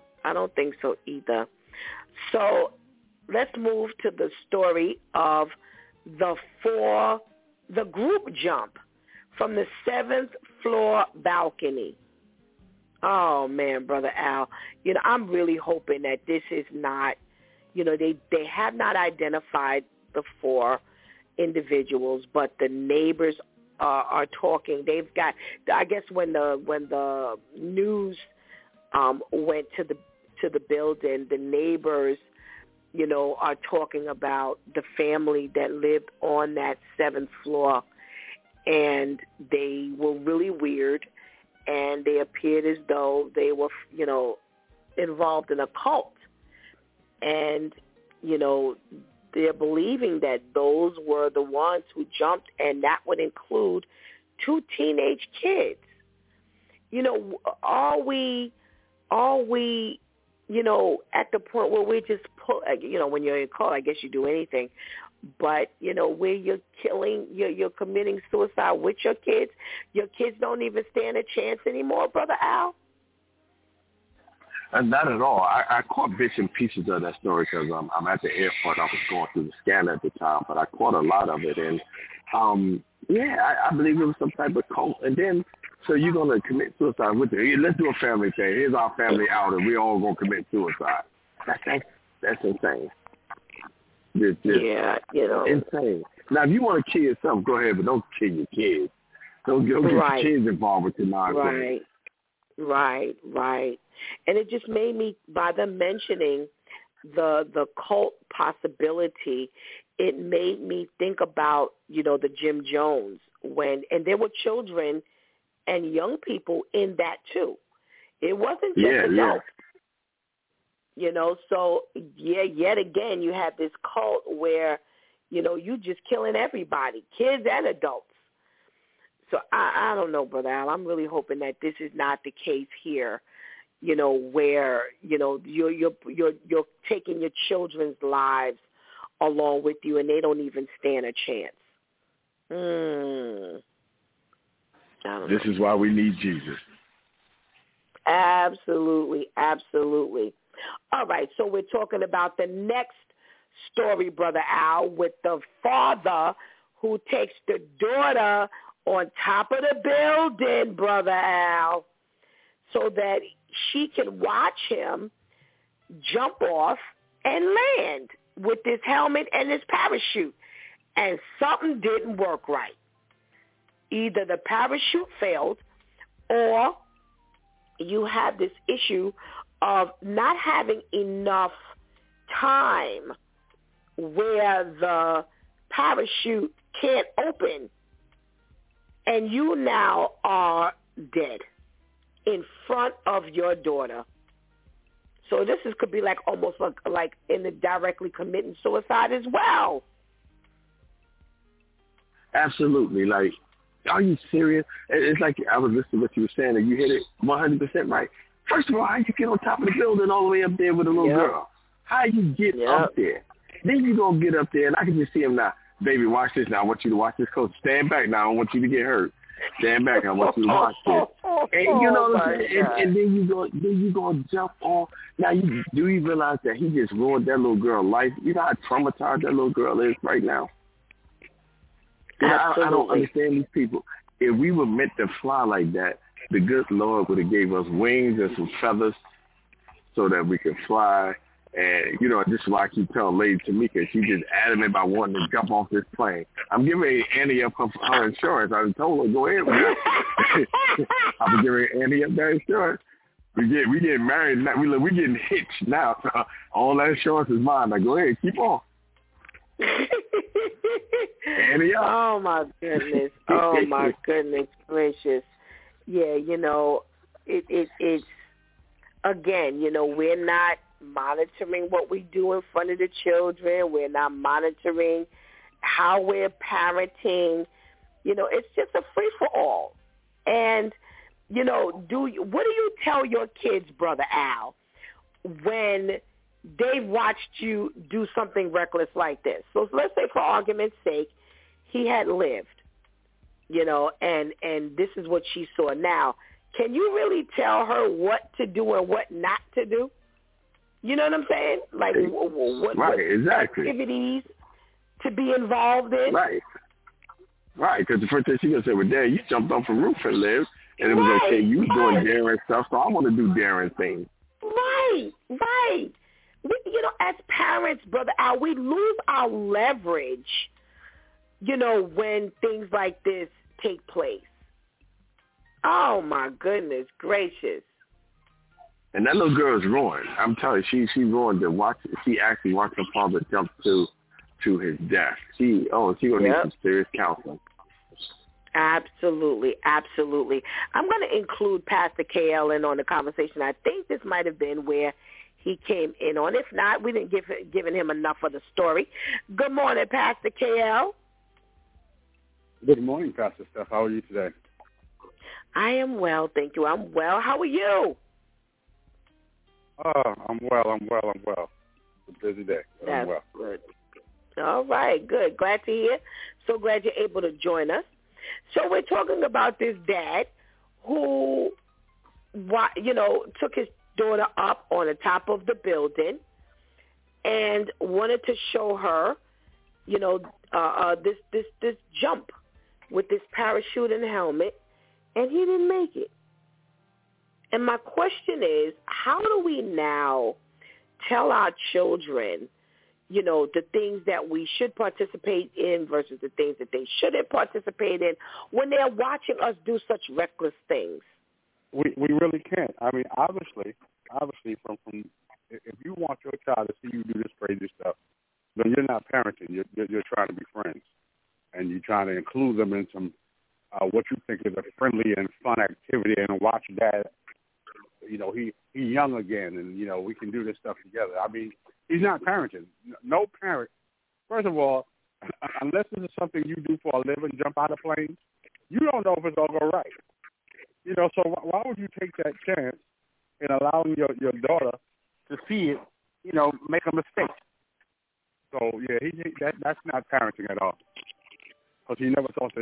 So let's move to the story of the group jump from the 7th floor balcony. Oh, man, Brother Al. You know, I'm really hoping that this is not, you know, they have not identified the 4 individuals, but the neighbors are talking. They've got, I guess, when the news went to the building, the neighbors, are talking about the family that lived on that 7th floor, and they were really weird, and they appeared as though they were, involved in a cult. And, they're believing that those were the ones who jumped, and that would include 2 teenage kids. Are we, at the point where we just pull, when you're in cult, I guess you do anything, but, where you're killing, you're committing suicide with your kids don't even stand a chance anymore, Brother Al? Not at all. I caught bits and pieces of that story because I'm at the airport. I was going through the scanner at the time, but I caught a lot of it. And, I believe it was some type of cult. And then, so you're going to commit suicide with it. Let's do a family thing. Here's our family out, and we're all going to commit suicide. That's insane. Insane. Now, if you want to kill yourself, go ahead, but don't kill your kids. Don't get your kids involved with your nonsense. Right. And it just made me, by them mentioning the cult possibility, it made me think about, the Jim Jones and there were children and young people in that too. It wasn't just adults. So yet again you have this cult where, you just killing everybody, kids and adults. So I don't know, Brother Al. I'm really hoping that this is not the case here, where, you're taking your children's lives along with you and they don't even stand a chance. This is why we need Jesus. Absolutely. All right, so we're talking about the next story, Brother Al, with the father who takes the daughter on top of the building, Brother Al, so that she can watch him jump off and land with this helmet and this parachute. And something didn't work right. Either the parachute failed or you have this issue of not having enough time where the parachute can't open, and you now are dead in front of your daughter. So this could be like almost like in the directly committing suicide as well. Absolutely. Like, are you serious? It's like I was listening to what you were saying, and you hit it 100% right. First of all, how you get on top of the building all the way up there with a little girl? How you get up there? Then you going to get up there, and I can just see him now. Baby, watch this now. I want you to watch this, coach. Stand back now. I don't want you to get hurt. Stand back. I want you to watch this. And you know what I'm saying? And then you go jump on. Now, do you realize that he just ruined that little girl's life? You know how traumatized that little girl is right now? I don't understand these people. If we were meant to fly like that, the good Lord would have gave us wings and some feathers so that we could fly. And, this is why I keep telling Lady Tamika, she's just adamant about wanting to jump off this plane. I'm giving Annie up her insurance. I told her, go ahead with it. I'm giving Annie up that insurance. We getting married now. We getting hitched now. So all that insurance is mine. Now go ahead, keep on. Annie up. Oh my goodness. Oh my goodness gracious. Yeah, it's again, we're not monitoring what we do in front of the children. We're not monitoring how we're parenting. It's just a free-for-all. And, what do you tell your kids, Brother Al, when they watched you do something reckless like this? So let's say, for argument's sake, he had lived, and this is what she saw. Now, can you really tell her what to do and what not to do? You know what I'm saying? Like, what exactly. activities to be involved in? Right, because the first thing she's going to say, well, Dad, you jumped off a roof and lived, and it was okay. You doing daring stuff, so I want to do daring things. Right. As parents, Brother Al, we lose our leverage, when things like this take place. Oh, my goodness gracious. And that little girl is ruined. I'm telling you, she ruined to watch. She actually watched her father jump to his death. She gonna need some serious counseling. Absolutely, absolutely. I'm going to include Pastor KL in on the conversation. I think this might have been where he came in on. If not, we didn't given him enough of the story. Good morning, Pastor KL. Good morning, Pastor Steph. How are you today? I am well, thank you. I'm well. How are you? Oh, I'm well. It's a busy day, but I'm well. Good. All right, good. Glad to hear. So glad you're able to join us. So we're talking about this dad who, took his daughter up on the top of the building and wanted to show her, this jump with this parachute and helmet, and he didn't make it. And my question is, how do we now tell our children, the things that we should participate in versus the things that they shouldn't participate in when they're watching us do such reckless things? We really can't. I mean, obviously, from if you want your child to see you do this crazy stuff, then you're not parenting. You're trying to be friends, and you're trying to include them in some what you think is a friendly and fun activity, and watch Dad. He's young again, and we can do this stuff together. I mean, he's not parenting. No parent. First of all, unless this is something you do for a living, jump out of planes, you don't know if it's gonna go right. So why would you take that chance in allowing your daughter to see it, make a mistake? So yeah, that's not parenting at all. Because he never saw this.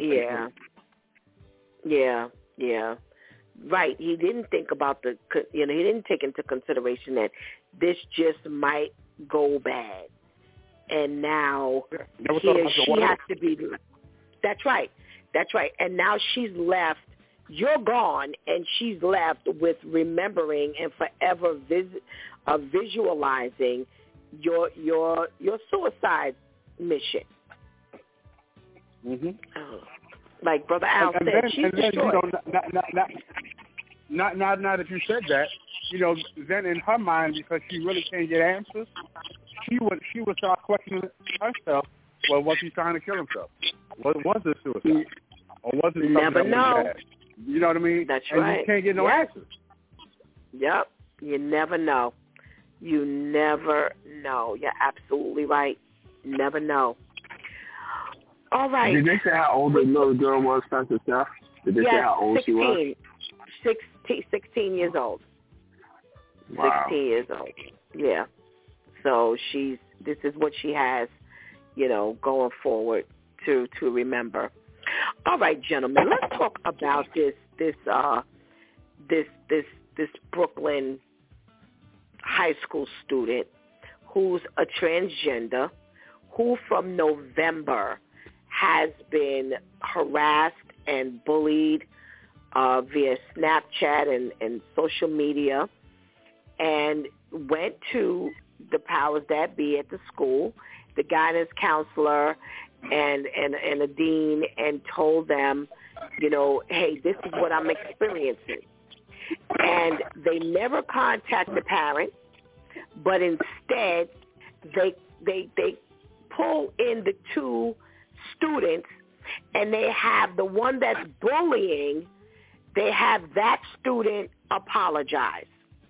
Yeah. Right. He didn't think about he didn't take into consideration that this just might go bad. And now she has to be, that's right. And now she's left, you're gone, and she's left with remembering and forever visualizing your suicide mission. Mm-hmm. Like Brother Al said, she's destroyed. Now that you said that, then in her mind, because she really can't get answers, she would start questioning herself. Well, was he trying to kill himself? Was it suicide? Or was it something never that know. was bad? You know what I mean? That's and right. You can't get no answers. Yep. You never know. You never know. You're absolutely right. Never know. All right. Did they say how old the little girl was, Pastor Steph? Did they say how old 16. she was? 16 years old. Wow. 16 years old. Yeah. So this is what she has, going forward to remember. All right, gentlemen, let's talk about this Brooklyn high school student who's a transgender who from November has been harassed and bullied via Snapchat and social media, and went to the powers that be at the school, the guidance counselor and a dean, and told them, hey, this is what I'm experiencing. And they never contact the parent, but instead they pull in the two students, and they have the one that's bullying, they have that student apologize.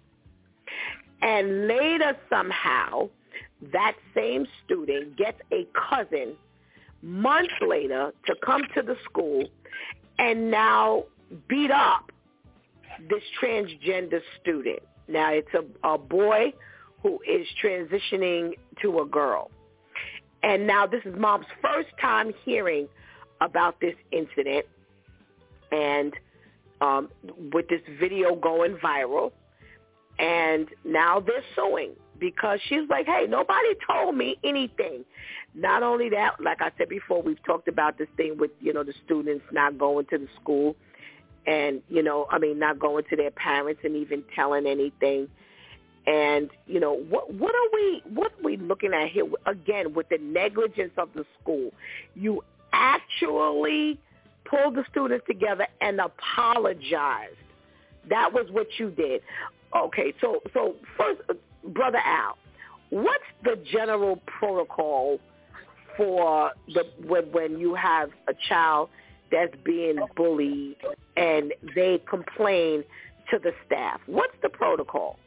And later somehow, that same student gets a cousin months later to come to the school and now beat up this transgender student. Now it's a boy who is transitioning to a girl. And now this is mom's first time hearing about this incident, and with this video going viral. And now they're suing because she's like, hey, nobody told me anything. Not only that, like I said before, we've talked about this thing with, the students not going to the school and, not going to their parents and even telling anything. And, what are we looking at here, again, with the negligence of the school? You actually pulled the students together and apologized. That was what you did. Okay, so first, Brother Al, what's the general protocol for when you have a child that's being bullied and they complain to the staff? What's the protocol?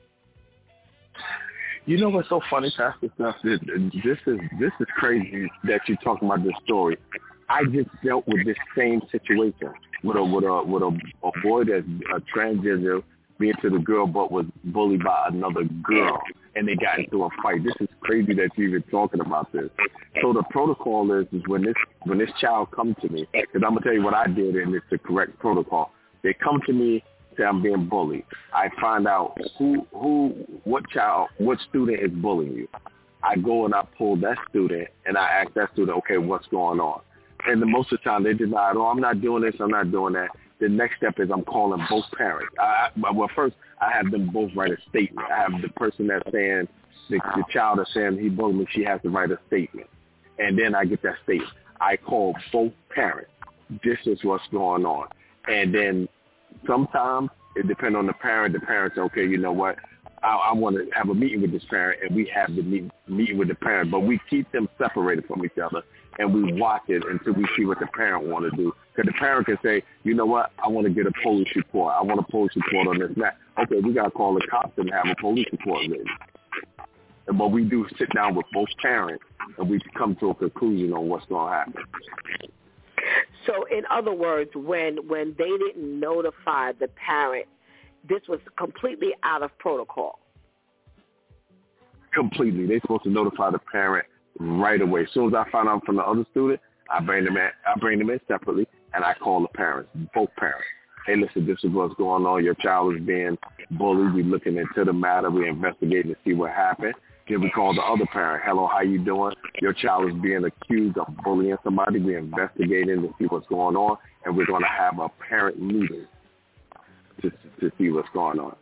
You know what's so funny, Pastor Steph? This is crazy that you're talking about this story. I just dealt with this same situation with a boy that's a transgender being to the girl but was bullied by another girl, and they got into a fight. This is crazy that you're even talking about this. So the protocol is what when this child comes to me, because I'm going to tell you what I did, and it's the correct protocol. They come to me, say I'm being bullied. I find out what student is bullying you. I go and I pull that student, and I ask that student, okay, what's going on? And most of the time they deny, oh, I'm not doing this, I'm not doing that. The next step is I'm calling both parents. Well, first I have them both write a statement. I have the person that's saying, the child that's saying he bullied me, she has to write a statement. And then I get that statement. I call both parents. This is what's going on. And then sometimes it depends on the parent. The parents say, okay, you know what? I want to have a meeting with this parent, and we have the meeting with the parent. But we keep them separated from each other, and we watch it until we see what the parent want to do. Because the parent can say, you know what? I want to get a police report. I want a police report on this and that. Okay, we got to call the cops and have a police report ready. But we do sit down with both parents, and we come to a conclusion on what's going to happen. So, in other words, when they didn't notify the parent, this was completely out of protocol. Completely. They're supposed to notify the parent right away. As soon as I find out from the other student, I bring them in separately, and I call the parents, both parents. Hey, listen, this is what's going on. Your child is being bullied. We're looking into the matter. We're investigating to see what happened. Then we call the other parent. Hello, how you doing? Your child is being accused of bullying somebody. We're investigating to see what's going on, and we're going to have a parent meeting to see what's going on.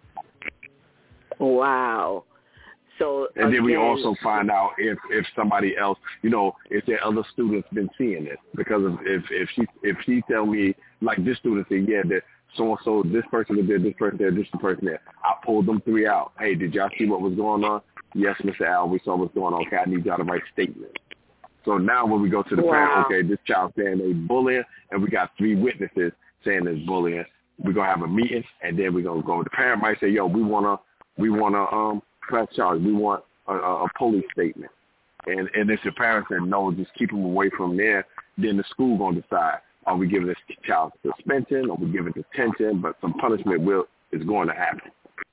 Wow. So and then we also find out if somebody else, if their other students been seeing this. Because if she tell me, like this student said, yeah, that so-and-so, this person was there, this person there, this person there. I pulled them three out. Hey, did y'all see what was going on? Yes, Mr. Al, we saw what's going on. Okay, I need y'all to write statements. So now when we go to the parent, okay, this child saying they bullying, and we got three witnesses saying there's bullying. We're going to have a meeting, and then we're going to go. The parent might say, yo, we want to press charge. We want a police statement. And if the parents say, no, just keep them away from there, then the school going to decide, are we giving this child suspension, or we giving detention, but some punishment is going to happen.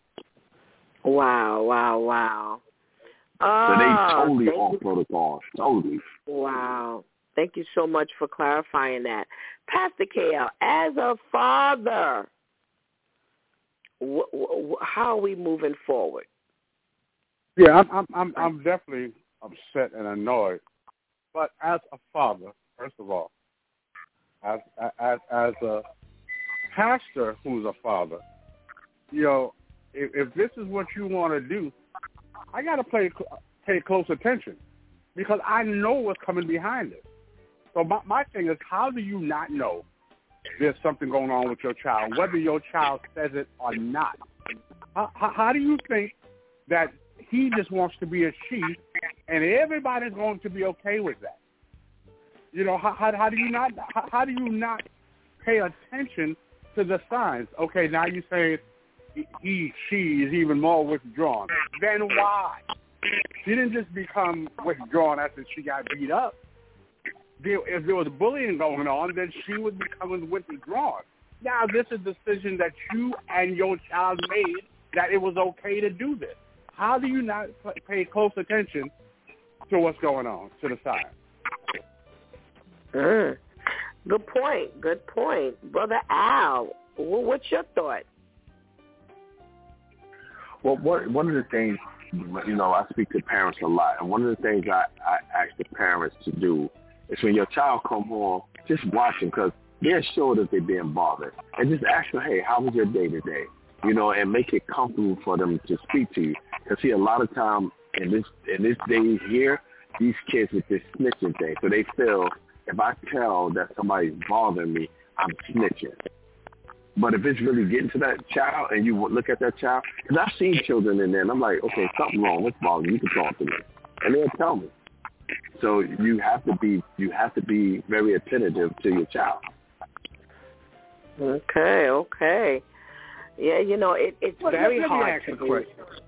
Wow. So they totally off protocol. Totally. Wow. Thank you so much for clarifying that. Pastor KL, as a father, how are we moving forward? Yeah, I'm definitely upset and annoyed. But as a father, first of all, as a pastor who's a father, if this is what you want to do, I got to pay close attention because I know what's coming behind it. So my thing is, how do you not know there's something going on with your child, whether your child says it or not? How do you think that he just wants to be a she and everybody's going to be okay with that? How do you not pay attention to the signs? Okay, now you're saying she is even more withdrawn. Then why? She didn't just become withdrawn after she got beat up. If there was bullying going on, then she would become withdrawn. Now, this is a decision that you and your child made that it was okay to do this. How do you not pay close attention to what's going on, to the side? Good point. Brother Al, what's your thought? Well, one of the things, I speak to parents a lot, and one of the things I ask the parents to do is when your child come home, just watch them because they're sure that they're being bothered. And just ask them, hey, how was your day today? And make it comfortable for them to speak to you. Because, see, a lot of time in this day here, these kids with this snitching thing, so they feel if I tell that somebody's bothering me, I'm snitching. But if it's really getting to that child and you look at that child, because I've seen children in there and I'm like, okay, something wrong. What's bothering you? You can talk to me. And they'll tell me. So you have to be very attentive to your child. Okay. Yeah, it's very hard to do.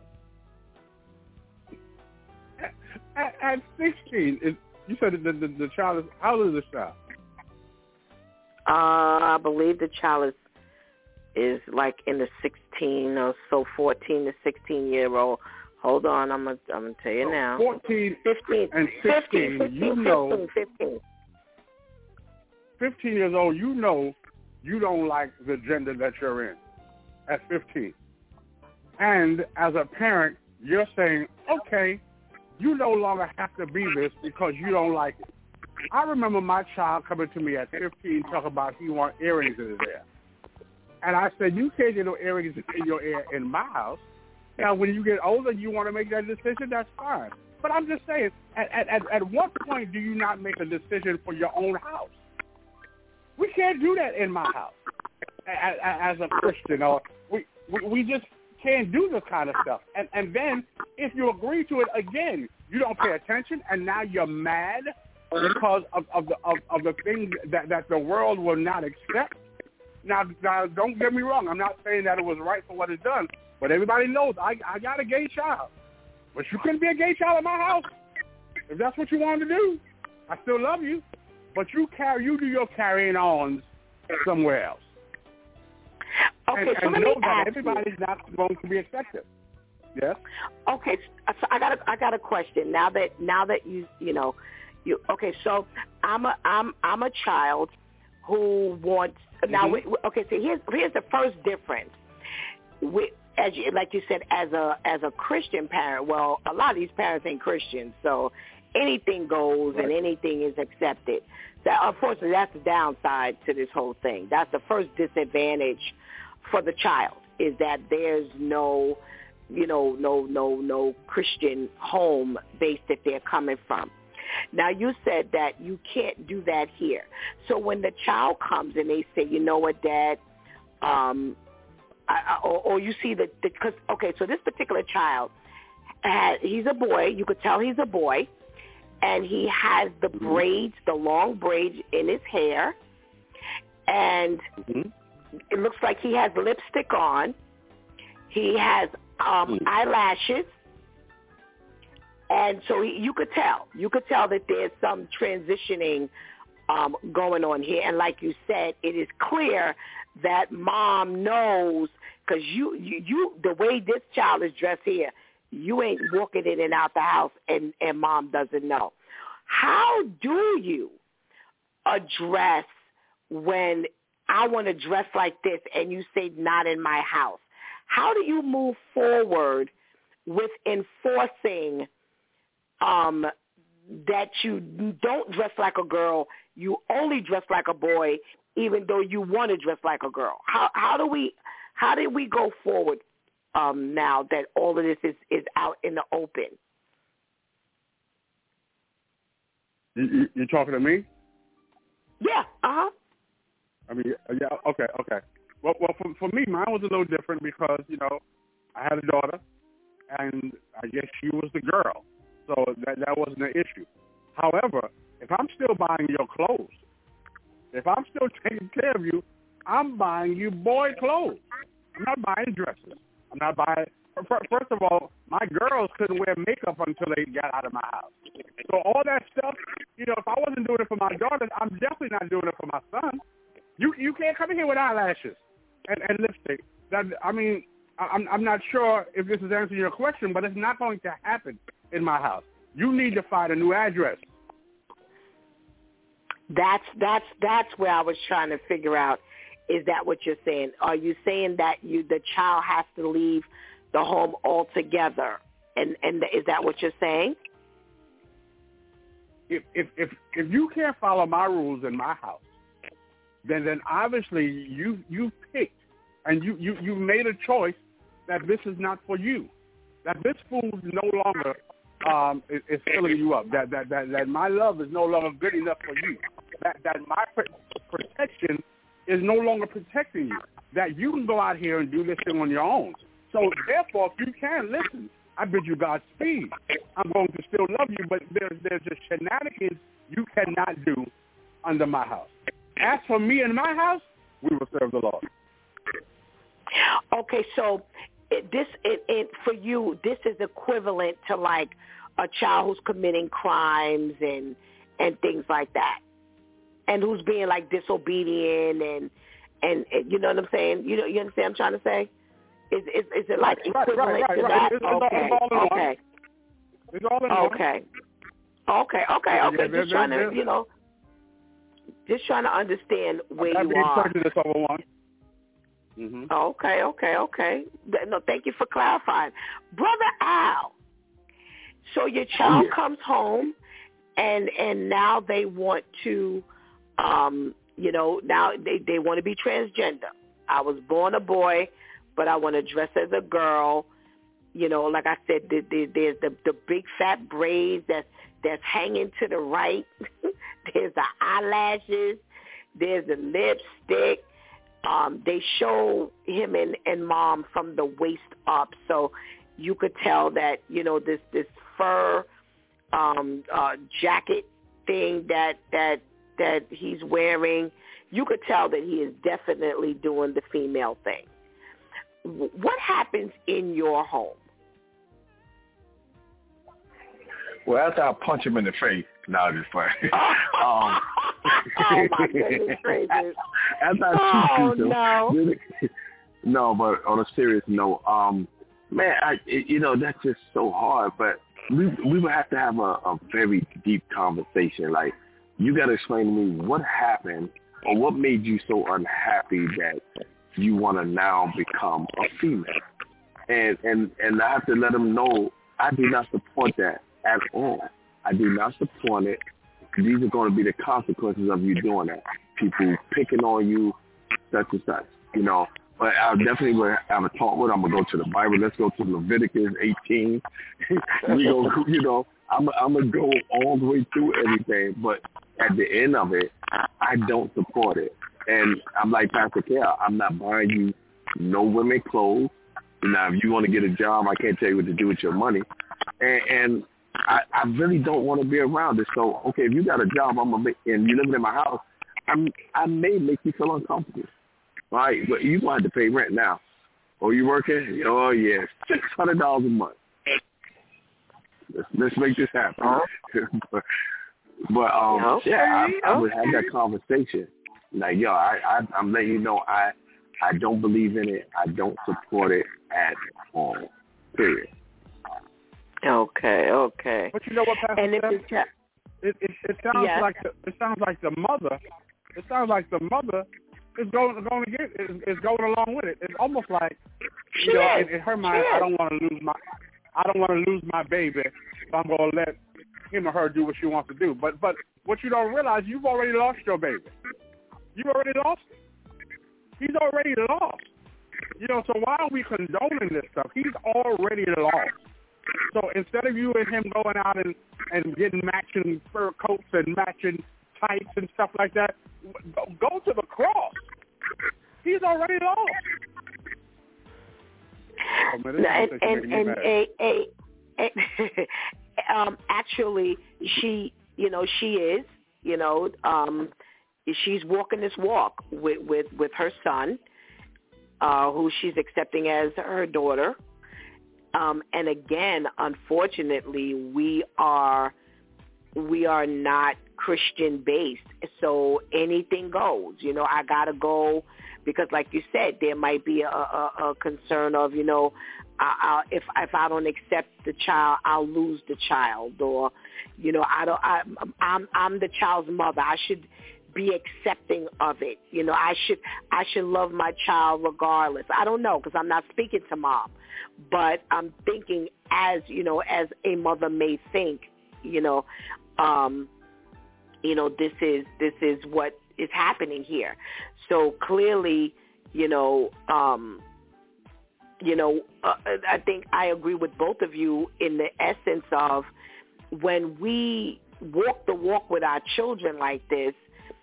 At 16, you said the child is, how old is the child? I believe the child is like in the 16 or so, 14 to 16-year-old. Hold on, I'm gonna tell you now. 14, 15, and 16, 15, 15. 15 years old, you don't like the gender that you're in at 15. And as a parent, you're saying, okay, you no longer have to be this because you don't like it. I remember my child coming to me at 15 talking about he wants earrings in his ear. And I said, you can't get no earrings in your ear in my house. Now, when you get older, you want to make that decision, that's fine. But I'm just saying, at what point do you not make a decision for your own house? We can't do that in my house as a Christian. Or we just can't do this kind of stuff. And then if you agree to it again, you don't pay attention, and now you're mad because of the things that the world will not accept. Now, don't get me wrong. I'm not saying that it was right for what it's done, but everybody knows I got a gay child. But you couldn't be a gay child in my house if that's what you wanted to do. I still love you, but you do your carrying on somewhere else. Okay, so and let know me that ask everybody's not going to be accepted. Yes. Okay, so I got a question. Now that you okay, so I'm a child who wants now. Okay, so here's the first difference. Like you said, as a Christian parent, well, a lot of these parents ain't Christians, so anything goes and anything is accepted. That, unfortunately, that's the downside to this whole thing. That's the first disadvantage for the child, is that there's no Christian home base that they're coming from. Now, you said that you can't do that here. So when the child comes and they say, you know what, Dad, or you see because, okay, so this particular child, he's a boy. You could tell he's a boy. And he has the braids, the long braids in his hair. And it looks like he has lipstick on. He has eyelashes. And so you could tell that there's some transitioning going on here. And like you said, it is clear that mom knows, because you the way this child is dressed here, you ain't walking in and out the house and mom doesn't know. How do you address when I want to dress like this and you say not in my house? How do you move forward with enforcing that you don't dress like a girl, you only dress like a boy, even though you want to dress like a girl? How do we go forward now that all of this is out in the open? You're talking to me? Yeah. I mean, yeah. Okay. Well, for me, mine was a little different because I had a daughter, and I guess she was the girl, so that wasn't an issue. However, if I'm still buying your clothes, if I'm still taking care of you, I'm buying you boy clothes. I'm not buying dresses. I'm not buying. First of all, my girls couldn't wear makeup until they got out of my house. So all that stuff, if I wasn't doing it for my daughter, I'm definitely not doing it for my son. You can't come in here with eyelashes and lipstick. I'm not sure if this is answering your question, but it's not going to happen in my house. You need to find a new address. That's where I was trying to figure out. Is that what you're saying? Are you saying that the child has to leave the home altogether? And is that what you're saying? If you can't follow my rules in my house, then obviously you picked and you made a choice that this is not for you. That this food no longer is filling you up. That my love is no longer good enough for you. that my protection is no longer protecting you, that you can go out here and do this thing on your own. So therefore, if you can listen, I bid you Godspeed. I'm going to still love you, but there's just shenanigans you cannot do under my house. As for me and my house, we will serve the Lord. Okay, so for you, this is equivalent to like a child who's committing crimes and things like that, and who's being like disobedient and you know what I'm saying? You understand what I'm trying to say? Is it like equivalent to that? It's all in one. It's all in one. Okay. Just trying to, just trying to understand where you are. Over one. Mm-hmm. Okay. No, thank you for clarifying. Brother Al, so your child comes home and now they want to, now they want to be transgender. I was born a boy, but I want to dress as a girl. Like I said, there's the big fat braids that's hanging to the right. There's the eyelashes. There's the lipstick. They show him and mom from the waist up, so you could tell that this fur jacket thing that he's wearing. You could tell that he is definitely doing the female thing. What happens in your home? Well, after I punch him in the face, no, just funny. Oh my goodness gracious! After I shoot him, no. No, but on a serious note, man, that's just so hard. But we would have to have a very deep conversation. Like, you got to explain to me what happened or what made you so unhappy that you want to now become a female. And I have to let them know I do not support that at all. I do not support it. These are going to be the consequences of you doing that. People picking on you, such and such, But I definitely will have a talk with him. I'm going to go to the Bible. Let's go to Leviticus 18. We go, I'm going to go all the way through everything. But at the end of it, I don't support it. And I'm like Pastor Cal, I'm not buying you no women clothes. Now, if you want to get a job, I can't tell you what to do with your money. And I really don't want to be around it. So, okay, if you got a job, and you're living in my house, I may make you feel uncomfortable. All right, but you're going to have to pay rent now. Oh, you working? Oh, yeah, $600 a month. Let's make this happen. But I would have that conversation. Like, I'm letting you know I don't believe in it. I don't support it at all. Period. Okay. But you know what, Pastor? And if it sounds like the mother. It sounds like the mother is going along with it. It's almost like in her mind, I don't want to lose my baby, so I'm going to let him or her do what she wants to do. But what you don't realize, you've already lost your baby. You've already lost it. He's already lost. So why are we condoning this stuff? He's already lost. So instead of you and him going out and getting matching fur coats and matching tights and stuff like that, go to the cross. He's already lost. Actually, she is, she's walking this walk with her son, who she's accepting as her daughter. And again, unfortunately, we are not Christian based, so anything goes. I gotta go because, like you said, there might be a concern of if I don't accept the child, I'll lose the child, or I'm the child's mother. I should be accepting of it. I should love my child regardless. I don't know because I'm not speaking to mom, but I'm thinking as a mother may think, this is what is happening here. So clearly, I think I agree with both of you in the essence of when we walk the walk with our children like this,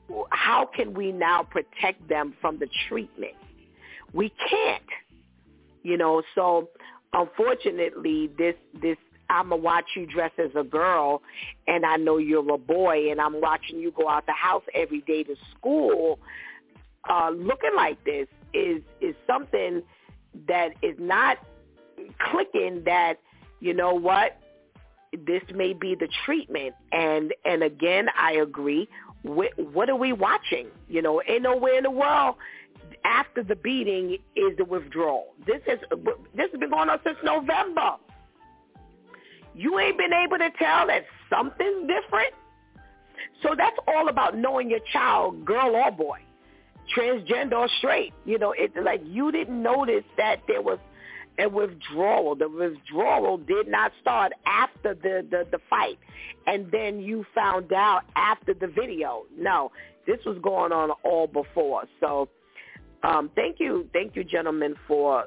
how can we now protect them from the treatment? We can't, so unfortunately this I'm going to watch you dress as a girl and I know you're a boy and I'm watching you go out the house every day to school looking like this is something that is not clicking that, you know what, this may be the treatment. And again, I agree. What are we watching? Ain't nowhere in the world after the beating is the withdrawal. This has been going on since November. You ain't been able to tell that something's different. So that's all about knowing your child, girl or boy, transgender or straight. It's like you didn't notice that there was a withdrawal. The withdrawal did not start after the fight, and then you found out after the video. No, this was going on all before. So thank you, gentlemen, for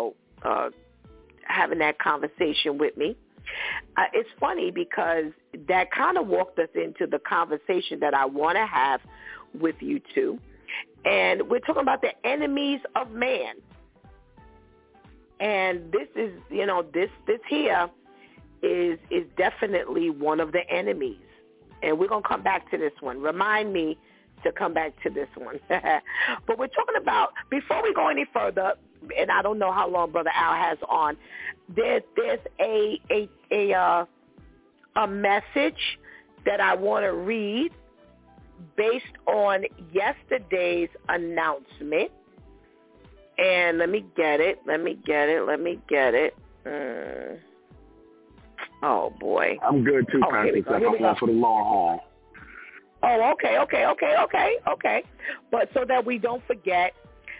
having that conversation with me. It's funny because that kind of walked us into the conversation that I want to have with you two. And we're talking about the enemies of man. And this is, this here is definitely one of the enemies. And we're going to come back to this one. Remind me to come back to this one. But we're talking about, before we go any further, and I don't know how long Brother Al has on, there's a message that I want to read based on yesterday's announcement. And let me get it. Oh, boy. I'm good, too, Pastor. I'm going for the long haul. Oh, okay. But so that we don't forget,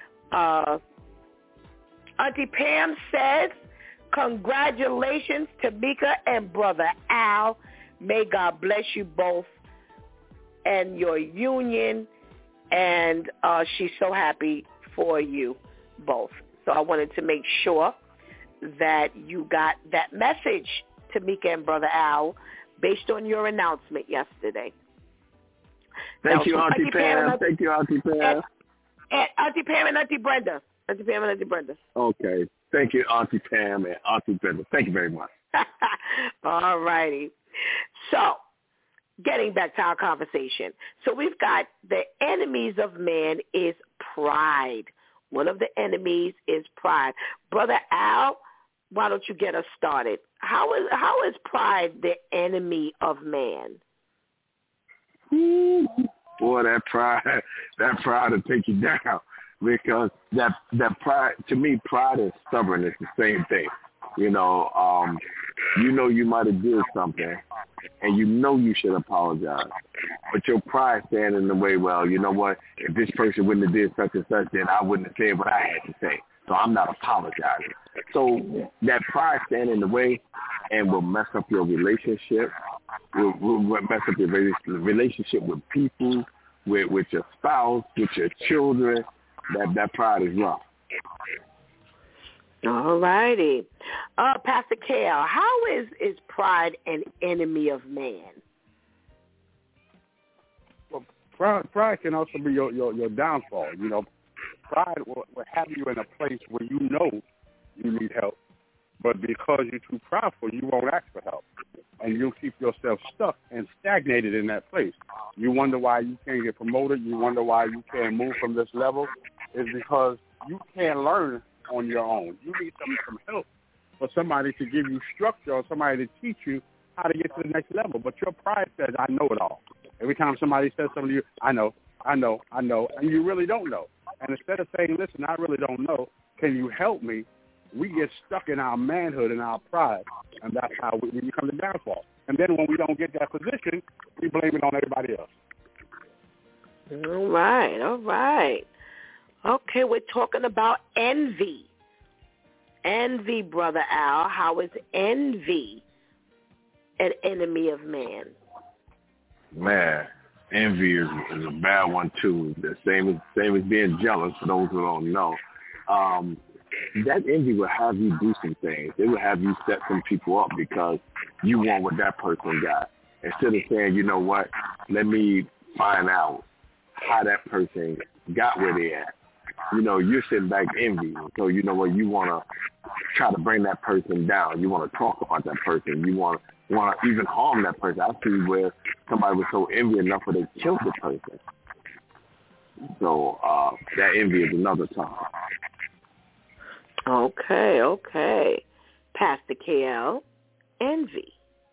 Auntie Pam says, congratulations to Mika and Brother Al. May God bless you both and your union. And she's so happy for you both. So I wanted to make sure that you got that message to Mika and Brother Al based on your announcement yesterday. Thank you, Auntie Pam. Thank you, Auntie Pam. And Auntie Pam and Auntie Brenda. Okay. Thank you, Auntie Pam and Auntie Brenda. Thank you very much. All righty. So, getting back to our conversation. So we've got the enemies of man is pride. One of the enemies is pride. Brother Al, why don't you get us started? How is pride the enemy of man? Boy, that pride will take you down, because that pride, to me, pride and stubbornness is the same thing. You might have did something, and you should apologize, but your pride stands in the way. Well, you know what? If this person wouldn't have did such and such, then I wouldn't have said what I had to say. So I'm not apologizing. So that pride stands in the way and will mess up your relationship. Will mess up your relationship with people, with your spouse, with your children. That pride is rough. All righty. Pastor Kale, how is pride an enemy of man? Well, pride can also be your downfall. Pride will have you in a place where you know you need help, but because you're too prideful, you won't ask for help. And you'll keep yourself stuck and stagnated in that place. You wonder why you can't get promoted. You wonder why you can't move from this level. It's because you can't learn on your own. You need some help, for somebody to give you structure or somebody to teach you how to get to the next level. But your pride says, I know it all. Every time somebody says something to you, I know, and you really don't know. And instead of saying, listen, I really don't know, can you help me? We get stuck in our manhood and our pride, and that's how we become the downfall. And then when we don't get that position, we blame it on everybody else. All right. Okay, we're talking about envy. Envy, Brother Al. How is envy an enemy of man? Man, envy is a bad one, too. The same as being jealous, for those who don't know. That envy will have you do some things. It will have you set some people up because you want what that person got. Instead of saying, you know what, let me find out how that person got where they at. You know, you're sitting back envying. So you know what, you want to try to bring that person down. You want to talk about that person. You want to even harm that person. I see where somebody was so envious enough where they killed the person. So that envy is another topic. Okay. Pastor KL, envy.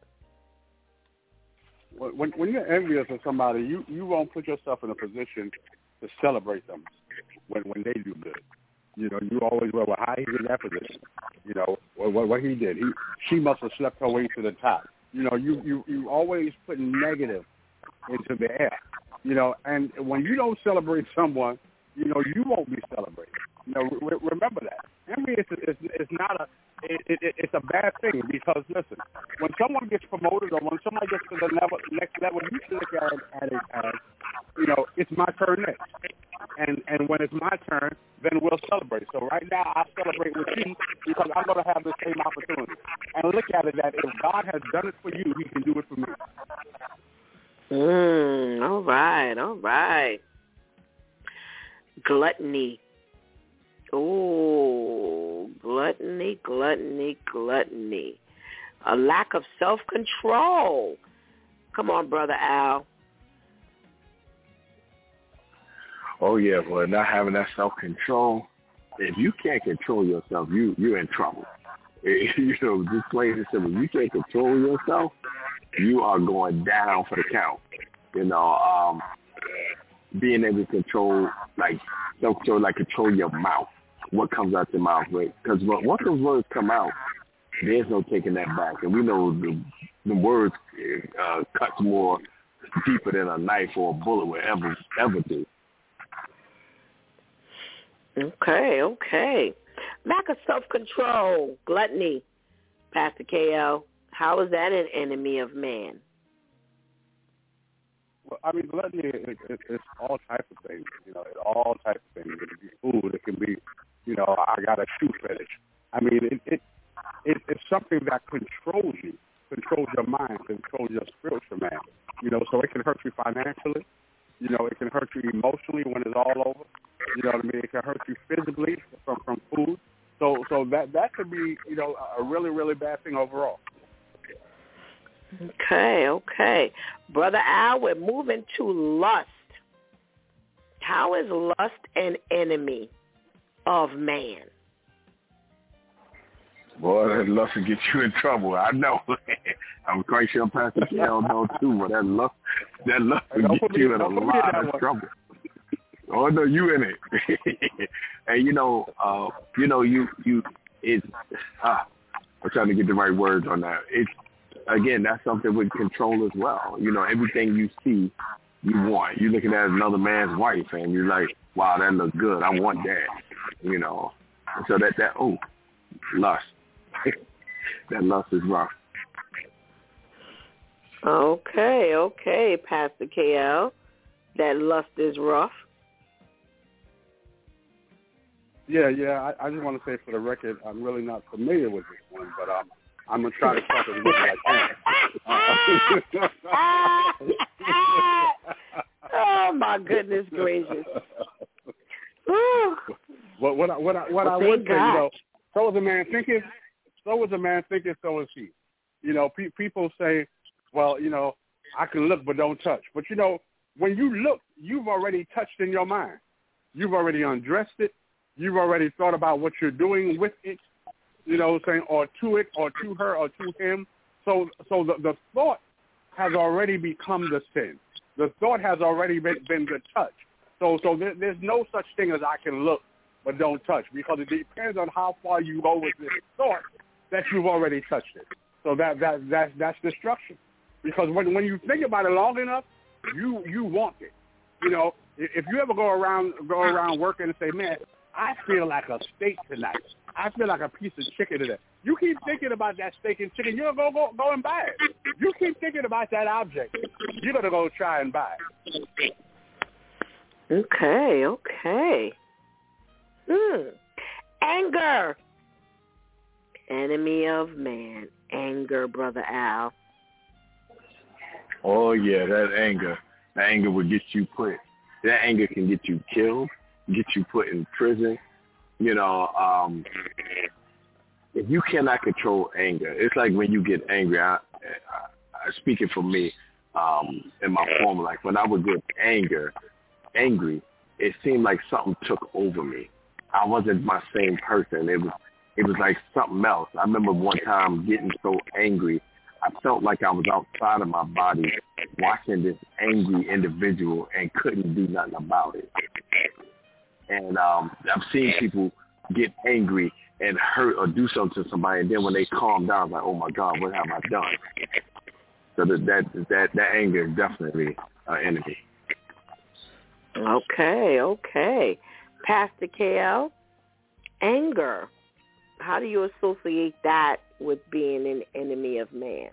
When you're envious of somebody, you won't put yourself in a position to celebrate them when they do good. You know, you always, well, how he's in that position. You know, what he did. She must have slept her way to the top. You know, you always put negative into the air. You know, and when you don't celebrate someone, you know, you won't be celebrated. You know, remember that. Envy is not a it's a bad thing, because listen, when someone gets promoted or when somebody gets to the next level, you should look at it as, you know, it's my turn next. And when it's my turn, then we'll celebrate. So right now I celebrate with you because I'm going to have the same opportunity. And look at it that if God has done it for you, he can do it for me. All right. Gluttony. Oh, gluttony. A lack of self-control. Come on, Brother Al. Oh, yeah, well, not having that self-control. If you can't control yourself, you're in trouble. You know, just plain and simple. If you can't control yourself, you are going down for the count. You know, being able to control, like, self-control, like control your mouth, what comes out your mouth, right? Because once those words come out, there's no taking that back. And we know the words cuts more deeper than a knife or a bullet will ever do. Okay. Lack of self-control, gluttony, Pastor KL. How is that an enemy of man? Well, I mean, gluttony it's all types of things. You know, all types of things. It can be food. It can be, you know, I got a shoe fetish. I mean, it's something that controls you, controls your mind, controls your spiritual man. You know, so it can hurt you financially. You know, it can hurt you emotionally when it's all over. You know what I mean? It can hurt you physically from food. So that could be, you know, a really, really bad thing overall. Okay. Brother Al, we're moving to lust. How is lust an enemy of man? Boy, that lust will get you in trouble. I know. I'm quite sure Pastor Cal knows too, but that lust will get you in a lot of trouble. Oh no, you in it. And I'm trying to get the right words on that. It's, again, that's something with control as well. You know, everything you see, you want. You're looking at another man's wife, and you're like, wow, that looks good. I want that. You know, so that lust. That lust is rough. Okay, Pastor KL. That lust is rough. Yeah. I just want to say for the record, I'm really not familiar with this one, but I'm going to try to talk as much as I can. Oh, my goodness gracious. What I would say, you know, so is a man thinking, so is he. You know, people say, well, you know, I can look but don't touch. But, you know, when you look, you've already touched in your mind. You've already undressed it. You've already thought about what you're doing with it, you know, saying, or to it, or to her, or to him. So the thought has already become the sin. The thought has already been the touch. So there's no such thing as I can look but don't touch, because it depends on how far you go with this thought that you've already touched it. So that's destruction. Because when you think about it long enough, you want it. You know, if you ever go around working and say, man, I feel like a steak tonight. I feel like a piece of chicken today. You keep thinking about that steak and chicken, you're going to go and buy it. You keep thinking about that object, you're going to go try and buy it. Okay. Anger. Enemy of man. Anger, Brother Al. Oh, yeah, that anger. That anger would get you put that anger can get you killed, get you put in prison. You know, if you cannot control anger, it's like when you get angry. I speaking for me, in my former life, when I would get angry, it seemed like something took over me. I wasn't my same person. It was like something else. I remember one time getting so angry, I felt like I was outside of my body watching this angry individual and couldn't do nothing about it. And I've seen people get angry and hurt or do something to somebody, and then when they calm down, like, oh my God, what have I done? So that anger is definitely an enemy. Okay. Pastor KL, anger. How do you associate that with being an enemy of man?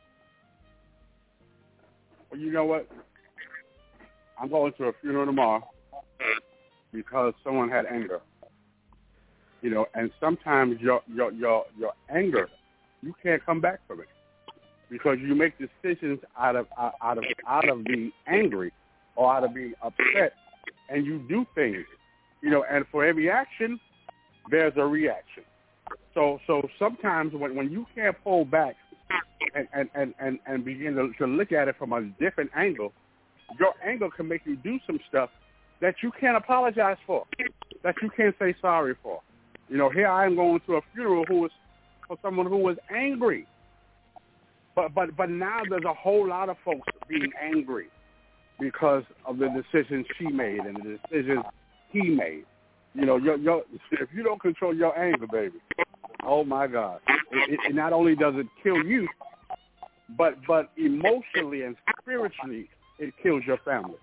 Well, you know what? I'm going to a funeral tomorrow because someone had anger. You know, and sometimes your anger, you can't come back from it because you make decisions out of being angry or out of being upset, and you do things. You know, and for every action, there's a reaction. So sometimes when you can't pull back and begin to look at it from a different angle, your anger can make you do some stuff that you can't apologize for, that you can't say sorry for. You know, here I am going to a funeral for someone who was angry, but now there's a whole lot of folks being angry because of the decisions she made and the decisions he made. You know, if you don't control your anger, baby, oh my God, it not only does it kill you, but emotionally and spiritually, it kills your family.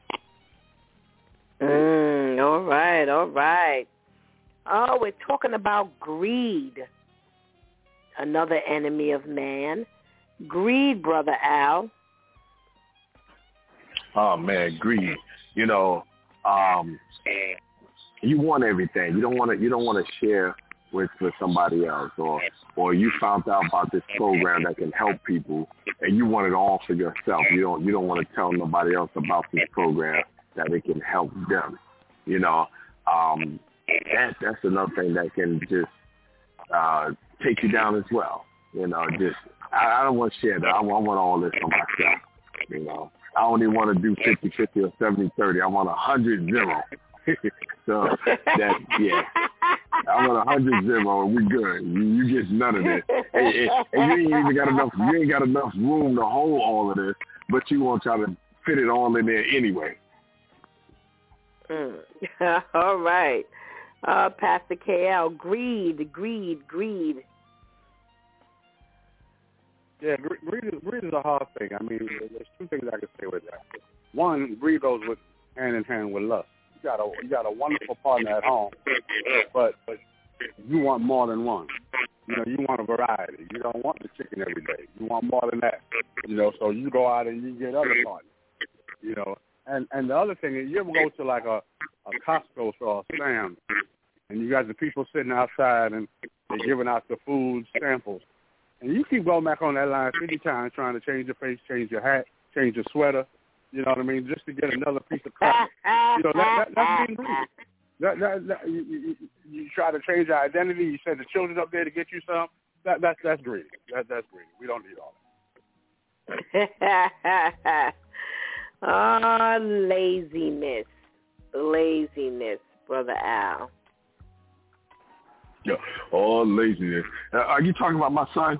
All right. Oh, we're talking about greed, another enemy of man. Greed, Brother Al. Oh man, greed. You know, you want everything. You don't want to share with somebody else, or you found out about this program that can help people, and you want it all for yourself. You don't want to tell nobody else about this program that it can help them. You know, that's another thing that can just take you down as well. You know, just I don't want to share that. I want all this for myself. You know, I don't even want to do 50-50 or 70-30. I want 100-0. So that, yeah, I want 100-0 and we good. You get none of this, and you ain't got enough room to hold all of this, but you want to try to fit it all in there anyway. All right, Pastor KL, greed. Yeah, greed is a hard thing. I mean, there's two things I can say with that. One, greed goes hand in hand with lust. You got a wonderful partner at home, but you want more than one. You know, you want a variety. You don't want the chicken every day. You want more than that. You know, so you go out and you get other partners. You know, and the other thing is, you ever go to like a Costco or a Sam's, and you got the people sitting outside and they're giving out the food samples, and you keep going back on that line 50 times trying to change your face, change your hat, change your sweater. You know what I mean? Just to get another piece of crack. You know, that's being greedy. You try to change your identity. You send the children up there to get you some. That's greedy. That's greedy. We don't need all that. Laziness, Brother Al. Yeah, laziness. Are you talking about my son?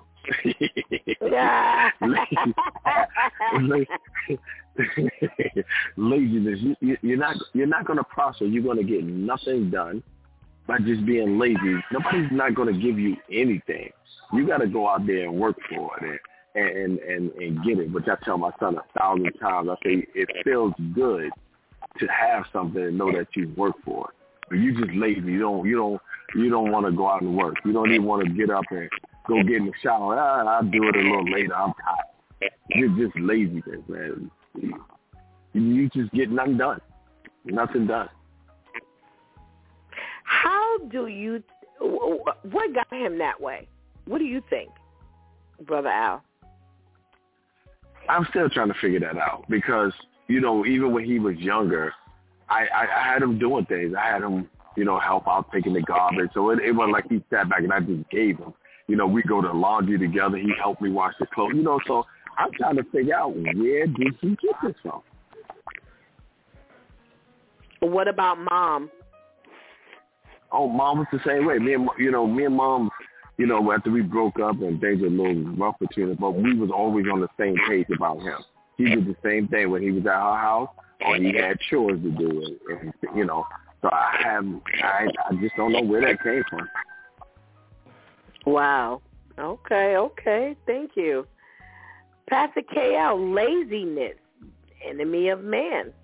Laziness. You're not going to prosper. You're going to get nothing done by just being lazy. Nobody's not going to give you anything. You got to go out there and work for it and get it. Which I tell my son 1,000 times. I say it feels good to have something and know that you work for it. But you just lazy. You don't want to go out and work. You don't even want to get up and go get in the shower. I'll do it a little later. I'm tired. You're just laziness, man. You just get nothing done. Nothing done. How do you, what got him that way? What do you think, Brother Al? I'm still trying to figure that out because, you know, even when he was younger, I had him doing things. I had him, help out taking the garbage. So it wasn't like he sat back and I just gave him. We go to laundry together. He helped me wash the clothes. So I'm trying to figure out, where did he get this from? What about Mom? Oh, Mom was the same way. Me and Mom, after we broke up and things were a little rough between us, but we was always on the same page about him. He did the same thing when he was at her house, or he had chores to do, and so I just don't know where that came from. Wow. Okay. Thank you. Pastor KL, laziness, enemy of man.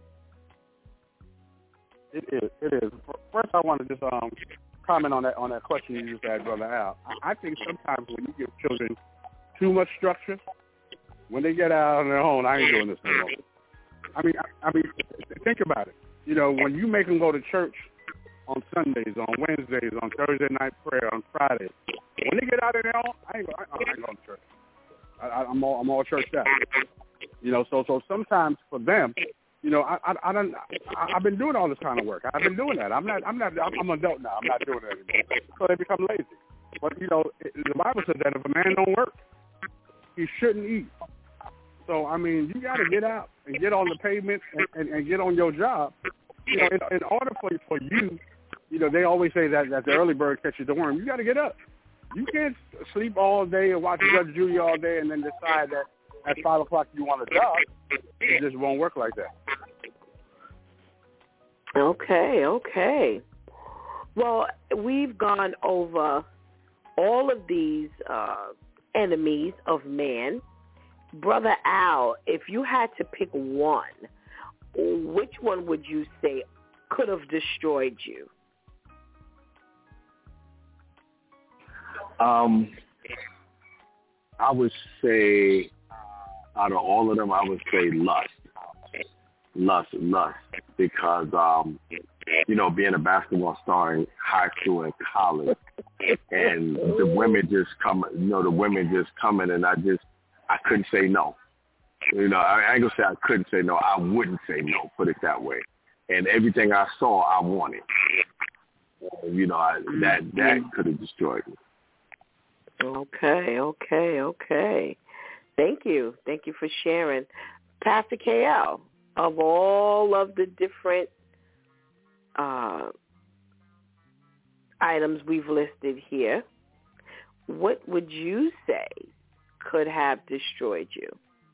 It is. First, I want to just comment on that question you just had, Brother Al. I think sometimes when you give children too much structure, when they get out on their own, I ain't doing this no more. I mean, think about it. When you make them go to church on Sundays, on Wednesdays, on Thursday night prayer, on Fridays, when they get out on their own, I ain't going to church. I'm all churched out. So sometimes for them, I've been doing all this kind of work. I've been doing that. I'm an adult now. I'm not doing it anymore. So they become lazy. But the Bible says that if a man don't work, he shouldn't eat. So you got to get out and get on the pavement and get on your job. In order for you, they always say that the early bird catches the worm. You got to get up. You can't sleep all day and watch Judge Judy all day and then decide that at 5 o'clock you want a job. It just won't work like that. Okay. Well, we've gone over all of these enemies of man. Brother Al, if you had to pick one, which one would you say could have destroyed you? I would say, out of all of them, I would say lust, because being a basketball star in high school and college, and the women just come in, and I couldn't say no. I ain't gonna say I couldn't say no. I wouldn't say no. Put it that way. And everything I saw, I wanted. That could have destroyed me. Okay. Thank you for sharing. Pastor KL, of all of the different items we've listed here, what would you say could have destroyed you?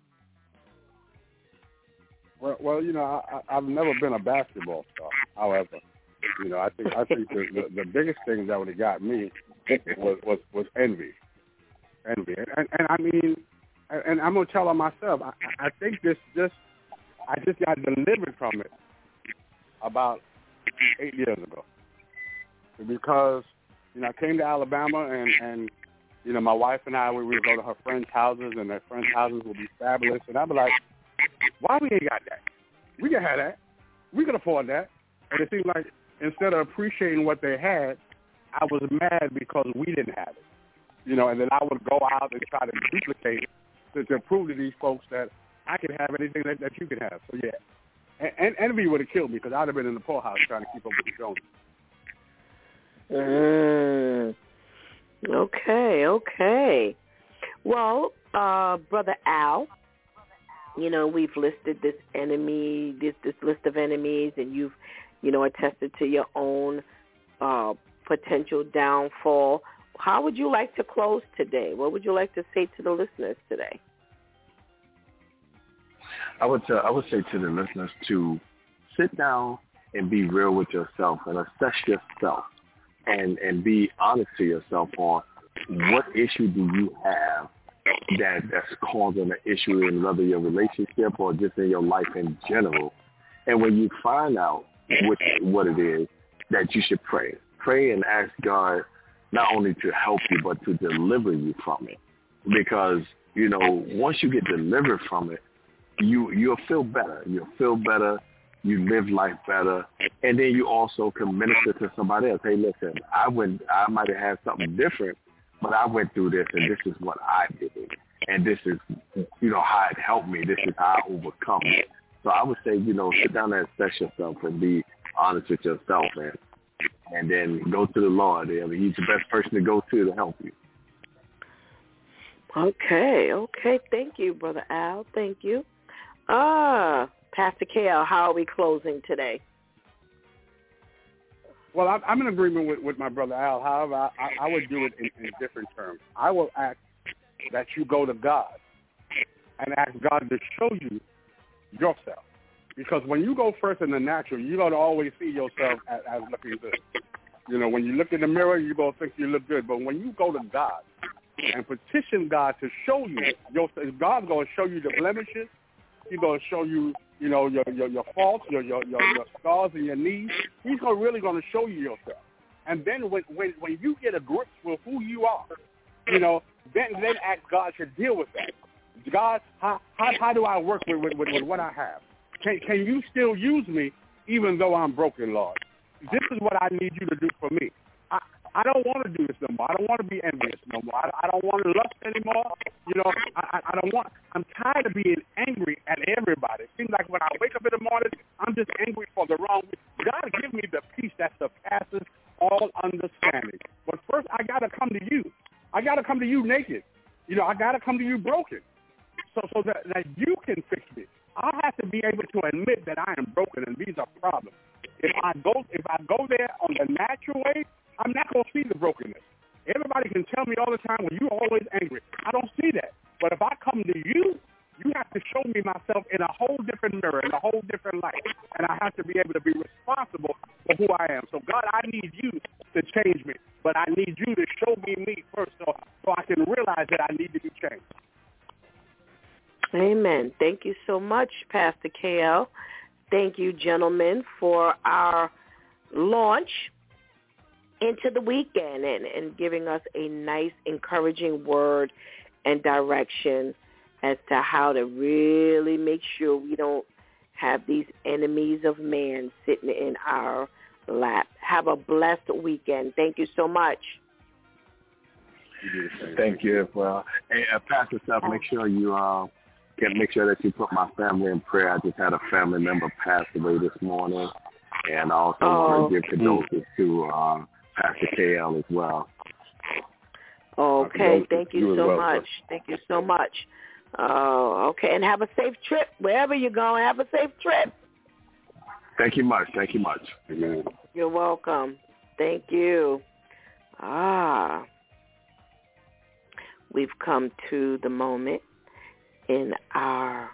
Well, I've never been a basketball star. However, I think the biggest thing that would have got me was envy. And I'm gonna tell on myself. I think I just got delivered from it about 8 years ago, because I came to Alabama and my wife and I we would go to her friends' houses, and their friends' houses would be fabulous, and I'd be like, why we ain't got that? We can have that. We can afford that. And it seemed like instead of appreciating what they had, I was mad because we didn't have it. And then I would go out and try to duplicate it to prove to these folks that I can have anything that you can have. So, yeah. And envy would have killed me, because I'd have been in the poorhouse trying to keep up with the Joneses. Okay. Well, Brother Al, we've listed this list of enemies, and you've, attested to your own potential downfall. How would you like to close today? What would you like to say to the listeners today? I would say to the listeners to sit down and be real with yourself and assess yourself and be honest to yourself on what issue do you have that's causing an issue in whether your relationship or just in your life in general. And when you find out what it is, that you should pray. Pray and ask God not only to help you, but to deliver you from it. Because, once you get delivered from it, you'll feel better. You'll feel better. You live life better. And then you also can minister to somebody else. Hey, listen, I might have had something different, but I went through this, and this is what I did. And this is, how it helped me. This is how I overcome it. So I would say, sit down and assess yourself and be honest with yourself, man. And then go to the Lord. I mean, he's the best person to go to help you. Okay. Thank you, Brother Al. Thank you. Pastor K.L., how are we closing today? Well, I'm in agreement with my brother Al. However, I would do it in different terms. I will ask that you go to God and ask God to show you yourself. Because when you go first in the natural, you're going to always see yourself as looking good. You know, when you look in the mirror, you're going to think you look good. But when you go to God and petition God to show you yourself, God's going to show you the blemishes. He's going to show you, you know, your faults, your scars and your knees. He's really going to show you yourself. And then when you get a grip with who you are, you know, then ask God to deal with that. God, how do I work with what I have? Can you still use me even though I'm broken, Lord? This is what I need you to do for me. I don't want to do this no more. I don't want to be envious no more. I don't want to lust anymore. You know, I'm tired of being angry at everybody. It seems like when I wake up in the morning, I'm just angry for the wrong reason. God, give me the peace that surpasses all understanding. But first, I got to come to you. I got to come to you naked. You know, I got to come to you broken so that you can fix me. I have to be able to admit that I am broken and these are problems. If I go there on the natural way, I'm not going to see the brokenness. Everybody can tell me all the time, well, you're always angry. I don't see that. But if I come to you, you have to show me myself in a whole different mirror, in a whole different light. And I have to be able to be responsible for who I am. So, God, I need you to change me. But I need you to show me first so I can realize that I need to be changed. Amen. Thank you so much, Pastor KL. Thank you, gentlemen, for our launch into the weekend and giving us a nice, encouraging word and direction as to how to really make sure we don't have these enemies of man sitting in our lap. Have a blessed weekend. Thank you so much. Thank you. Well, hey, Pastor Steph, make sure that you put my family in prayer. I just had a family member pass away this morning, and I also want to give condolences to Pastor KL as well. Okay, thank you so much. Thank you so much. Okay, and have a safe trip. Wherever you're going, have a safe trip. Thank you much. You're welcome. Thank you. We've come to the moment in our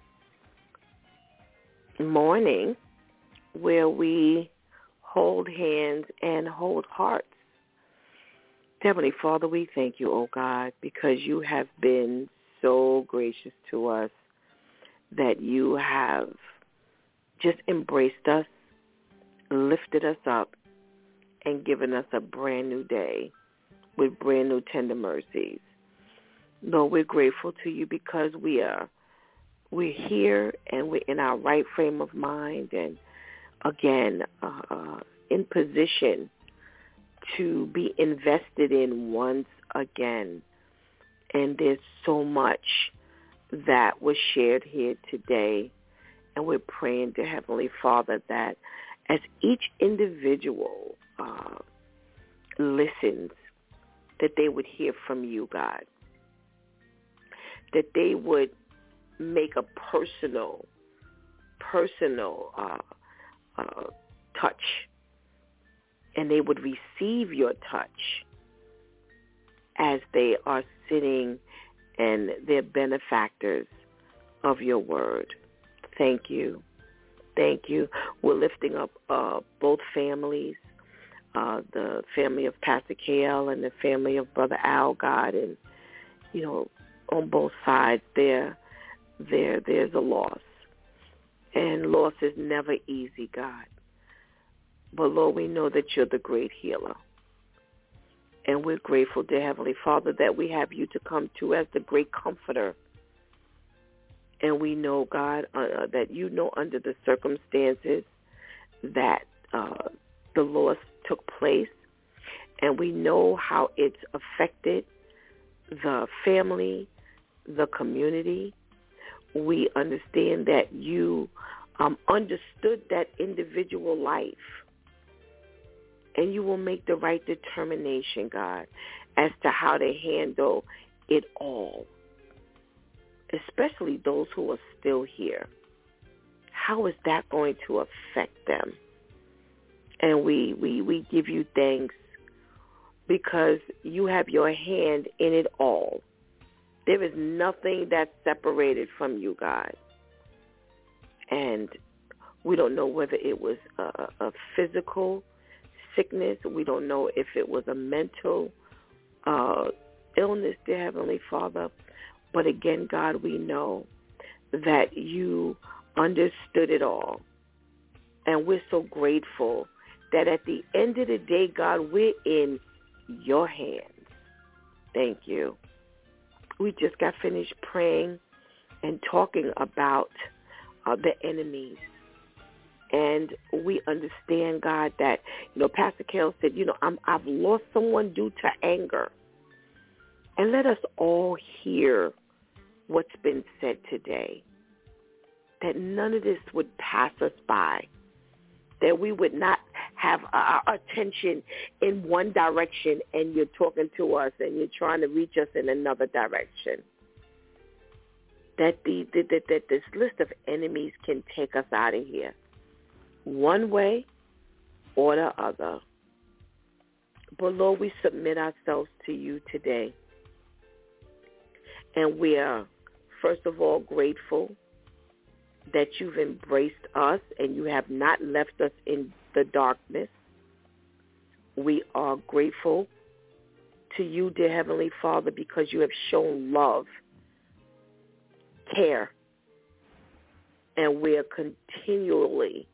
morning where we hold hands and hold hearts. Heavenly Father, we thank you, oh God, because you have been so gracious to us that you have just embraced us, lifted us up, and given us a brand new day with brand new tender mercies. Lord, we're grateful to you because we're here and we're in our right frame of mind and, again, in position to be invested in once again. And there's so much that was shared here today. And we're praying to Heavenly Father that as each individual listens, that they would hear from you, God. That they would make a personal touch, and they would receive your touch as they are sitting and they're benefactors of your word. Thank you. Thank you. We're lifting up both families, the family of Pastor KL and the family of Brother Al, God, and, you know, on both sides there's a loss. And loss is never easy, God. But, Lord, we know that you're the great healer. And we're grateful, dear Heavenly Father, that we have you to come to as the great comforter. And we know, God, that you know under the circumstances that the loss took place. And we know how it's affected the family, the community. We understand that you understood that individual life. And you will make the right determination, God, as to how to handle it all, especially those who are still here. How is that going to affect them? And we give you thanks because you have your hand in it all. There is nothing that's separated from you, God. And we don't know whether it was a physical sickness. We don't know if it was a mental illness, dear Heavenly Father. But again, God, we know that you understood it all. And we're so grateful that at the end of the day, God, we're in your hands. Thank you. We just got finished praying and talking about the enemies. And we understand, God, that, Pastor Carol said, I've lost someone due to anger. And let us all hear what's been said today, that none of this would pass us by, that we would not have our attention in one direction and you're talking to us and you're trying to reach us in another direction. That this list of enemies can take us out of here one way or the other. But Lord, we submit ourselves to you today. And we are, first of all, grateful that you've embraced us and you have not left us in the darkness. We are grateful to you, dear Heavenly Father, because you have shown love, care, and we are continually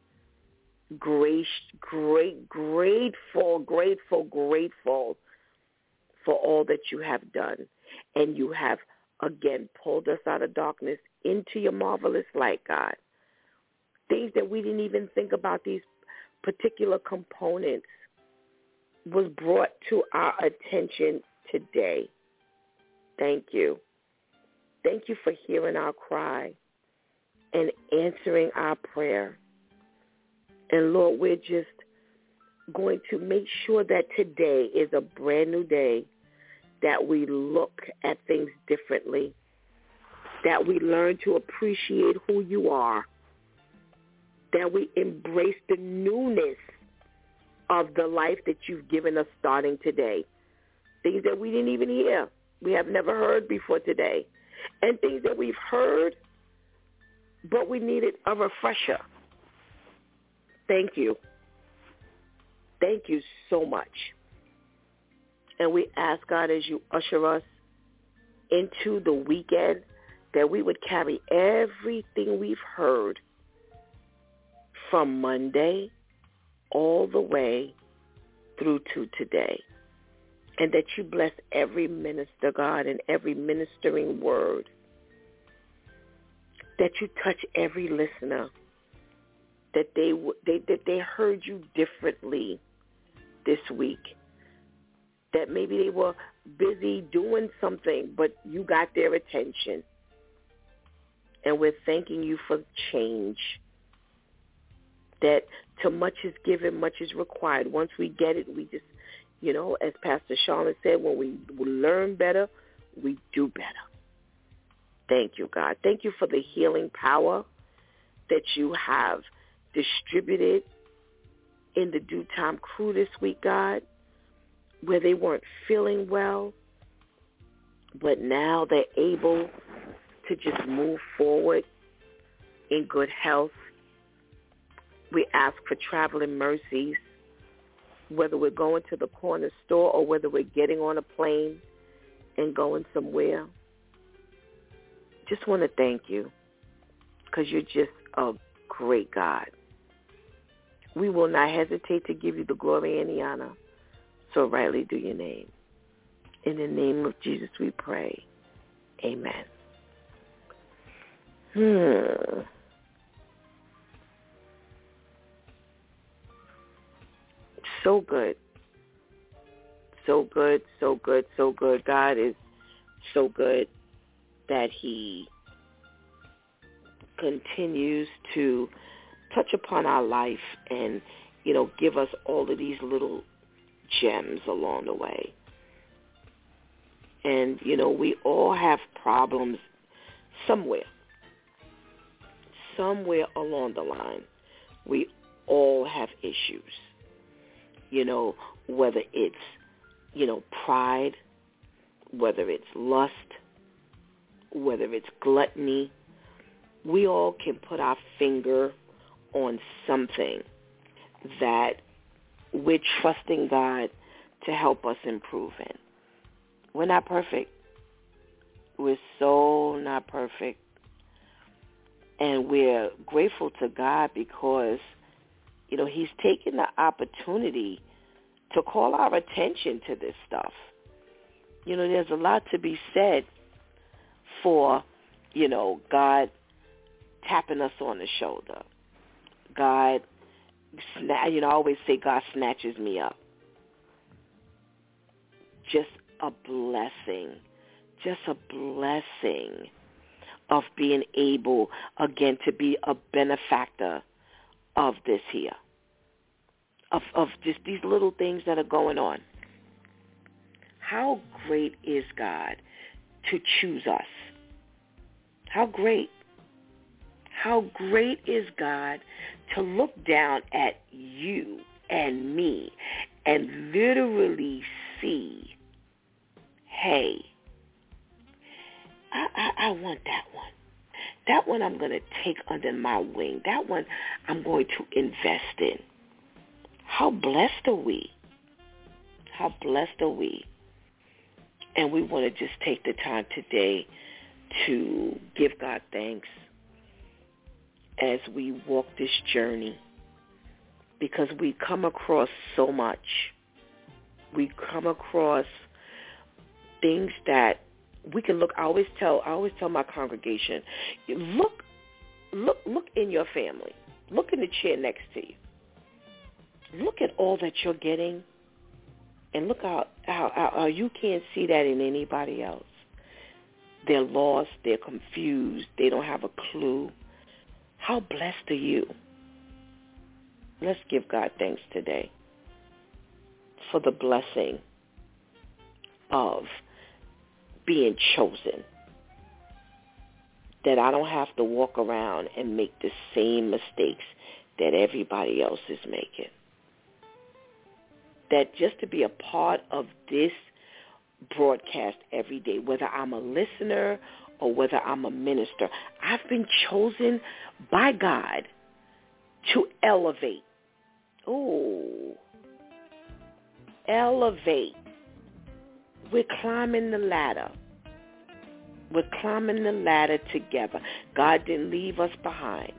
grateful for all that you have done. And you have, again, pulled us out of darkness into your marvelous light, God. Things that we didn't even think about, these particular components, was brought to our attention today. Thank you. Thank you for hearing our cry and answering our prayer. And Lord, we're just going to make sure that today is a brand new day, that we look at things differently, that we learn to appreciate who you are, that we embrace the newness of the life that you've given us starting today. Things that we didn't even hear, we have never heard before today. And things that we've heard, but we needed a refresher. Thank you. Thank you so much. And we ask, God, as you usher us into the weekend, that we would carry everything we've heard from Monday all the way through to today. And that you bless every minister, God, and every ministering word. That you touch every listener. That they heard you differently this week. That maybe they were busy doing something, but you got their attention. And we're thanking you for change. That to much is given, much is required. Once we get it, we just, as Pastor Charlotte said, when we learn better, we do better. Thank you, God. Thank you for the healing power that you have distributed in the Due Time crew this week, God, where they weren't feeling well, but now they're able to just move forward in good health. We ask for traveling mercies, whether we're going to the corner store or whether we're getting on a plane and going somewhere. Just want to thank you because you're just a great God. We will not hesitate to give you the glory and the honor. So rightly do your name. In the name of Jesus we pray. Amen. So good. So good, so good, so good. God is so good that he continues to touch upon our life and, give us all of these little gems along the way. And, we all have problems somewhere along the line. We all have issues, whether it's, pride, whether it's lust, whether it's gluttony. We all can put our finger on something that we're trusting God to help us improve in. We're not perfect. We're so not perfect. And we're grateful to God because, he's taken the opportunity to call our attention to this stuff. There's a lot to be said for, God tapping us on the shoulder. God, I always say God snatches me up. Just a blessing of being able, again, to be a benefactor of this here, of just these little things that are going on. How great is God to choose us? How great is God to look down at you and me and literally see, hey, I want that one. That one I'm going to take under my wing. That one I'm going to invest in. How blessed are we? How blessed are we? And we want to just take the time today to give God thanks as we walk this journey, because we come across so much. We come across things that we can look. I always tell my congregation, look in your family. Look in the chair next to you. Look at all that you're getting, and look how you can't see that in anybody else. They're lost. They're confused. They don't have a clue. How blessed are you? Let's give God thanks today for the blessing of being chosen, that I don't have to walk around and make the same mistakes that everybody else is making. That just to be a part of this broadcast every day, whether I'm a listener or whether I'm a minister, I've been chosen by God to elevate. Oh, elevate. We're climbing the ladder. We're climbing the ladder together. God didn't leave us behind.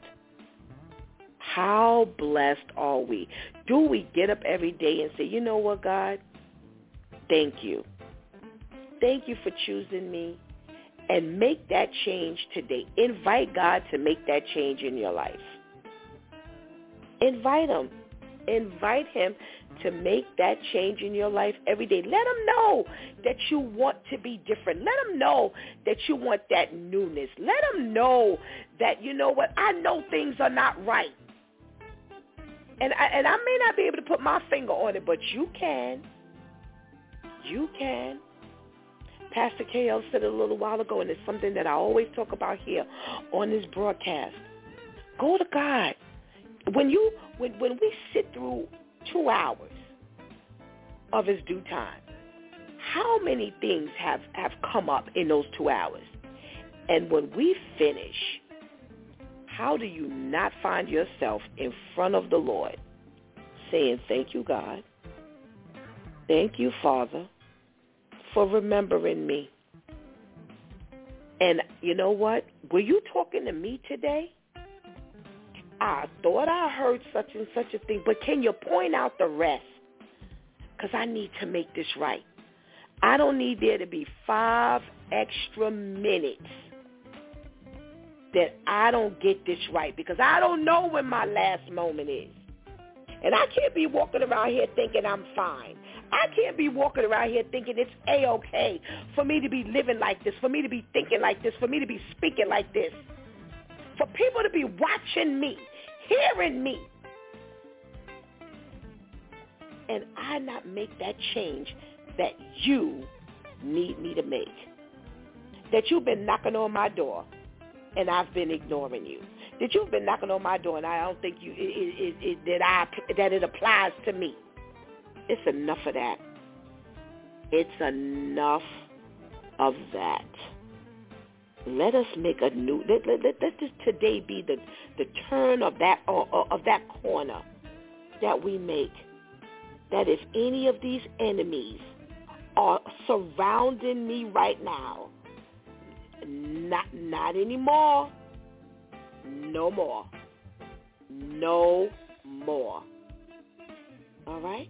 How blessed are we? Do we get up every day and say, you know what, God? Thank you. Thank you for choosing me. And make that change today. Invite God to make that change in your life. Invite him. Invite him to make that change in your life every day. Let him know that you want to be different. Let him know that you want that newness. Let him know that, you know what, I know things are not right. And I may not be able to put my finger on it, but you can. You can. Pastor KL said a little while ago, and it's something that I always talk about here on this broadcast. Go to God. When we sit through 2 hours of his due time, how many things have come up in those 2 hours? And when we finish, how do you not find yourself in front of the Lord saying, thank you, God. Thank you, Father, for remembering me. And you know what? Were you talking to me today? I thought I heard such and such a thing, but can you point out the rest? Because I need to make this right. I don't need there to be 5 extra minutes that I don't get this right, because I don't know when my last moment is. And I can't be walking around here thinking I'm fine. I can't be walking around here thinking it's A-okay for me to be living like this, for me to be thinking like this, for me to be speaking like this, for people to be watching me, hearing me, and I not make that change that you need me to make. That you've been knocking on my door and I've been ignoring you. That you've been knocking on my door and I don't think that it applies to me. It's enough of that. It's enough of that. Let us make a new. Let this today be the turn of that corner that we make. That if any of these enemies are surrounding me right now, not anymore. No more. No more. All right?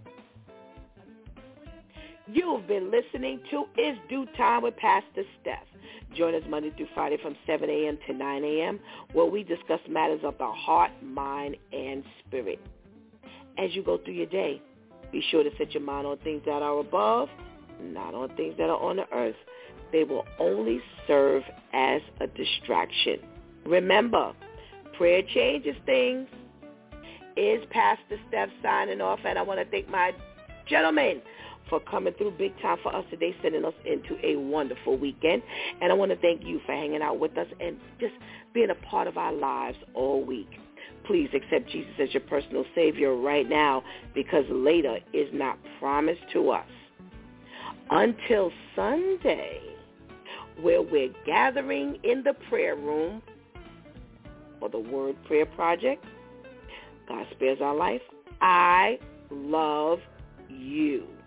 You've been listening to It's Due Time with Pastor Steph. Join us Monday through Friday from 7 a.m. to 9 a.m. where we discuss matters of the heart, mind, and spirit. As you go through your day, be sure to set your mind on things that are above, not on things that are on the earth. They will only serve as a distraction. Remember, prayer changes things. Is Pastor Steph signing off, and I want to thank my gentlemen for coming through big time for us today, sending us into a wonderful weekend. And I want to thank you for hanging out with us and just being a part of our lives all week. Please accept Jesus as your personal Savior right now, because later is not promised to us. Until Sunday, where we're gathering in the prayer room for the Word Prayer Project, God spares our life. I love you.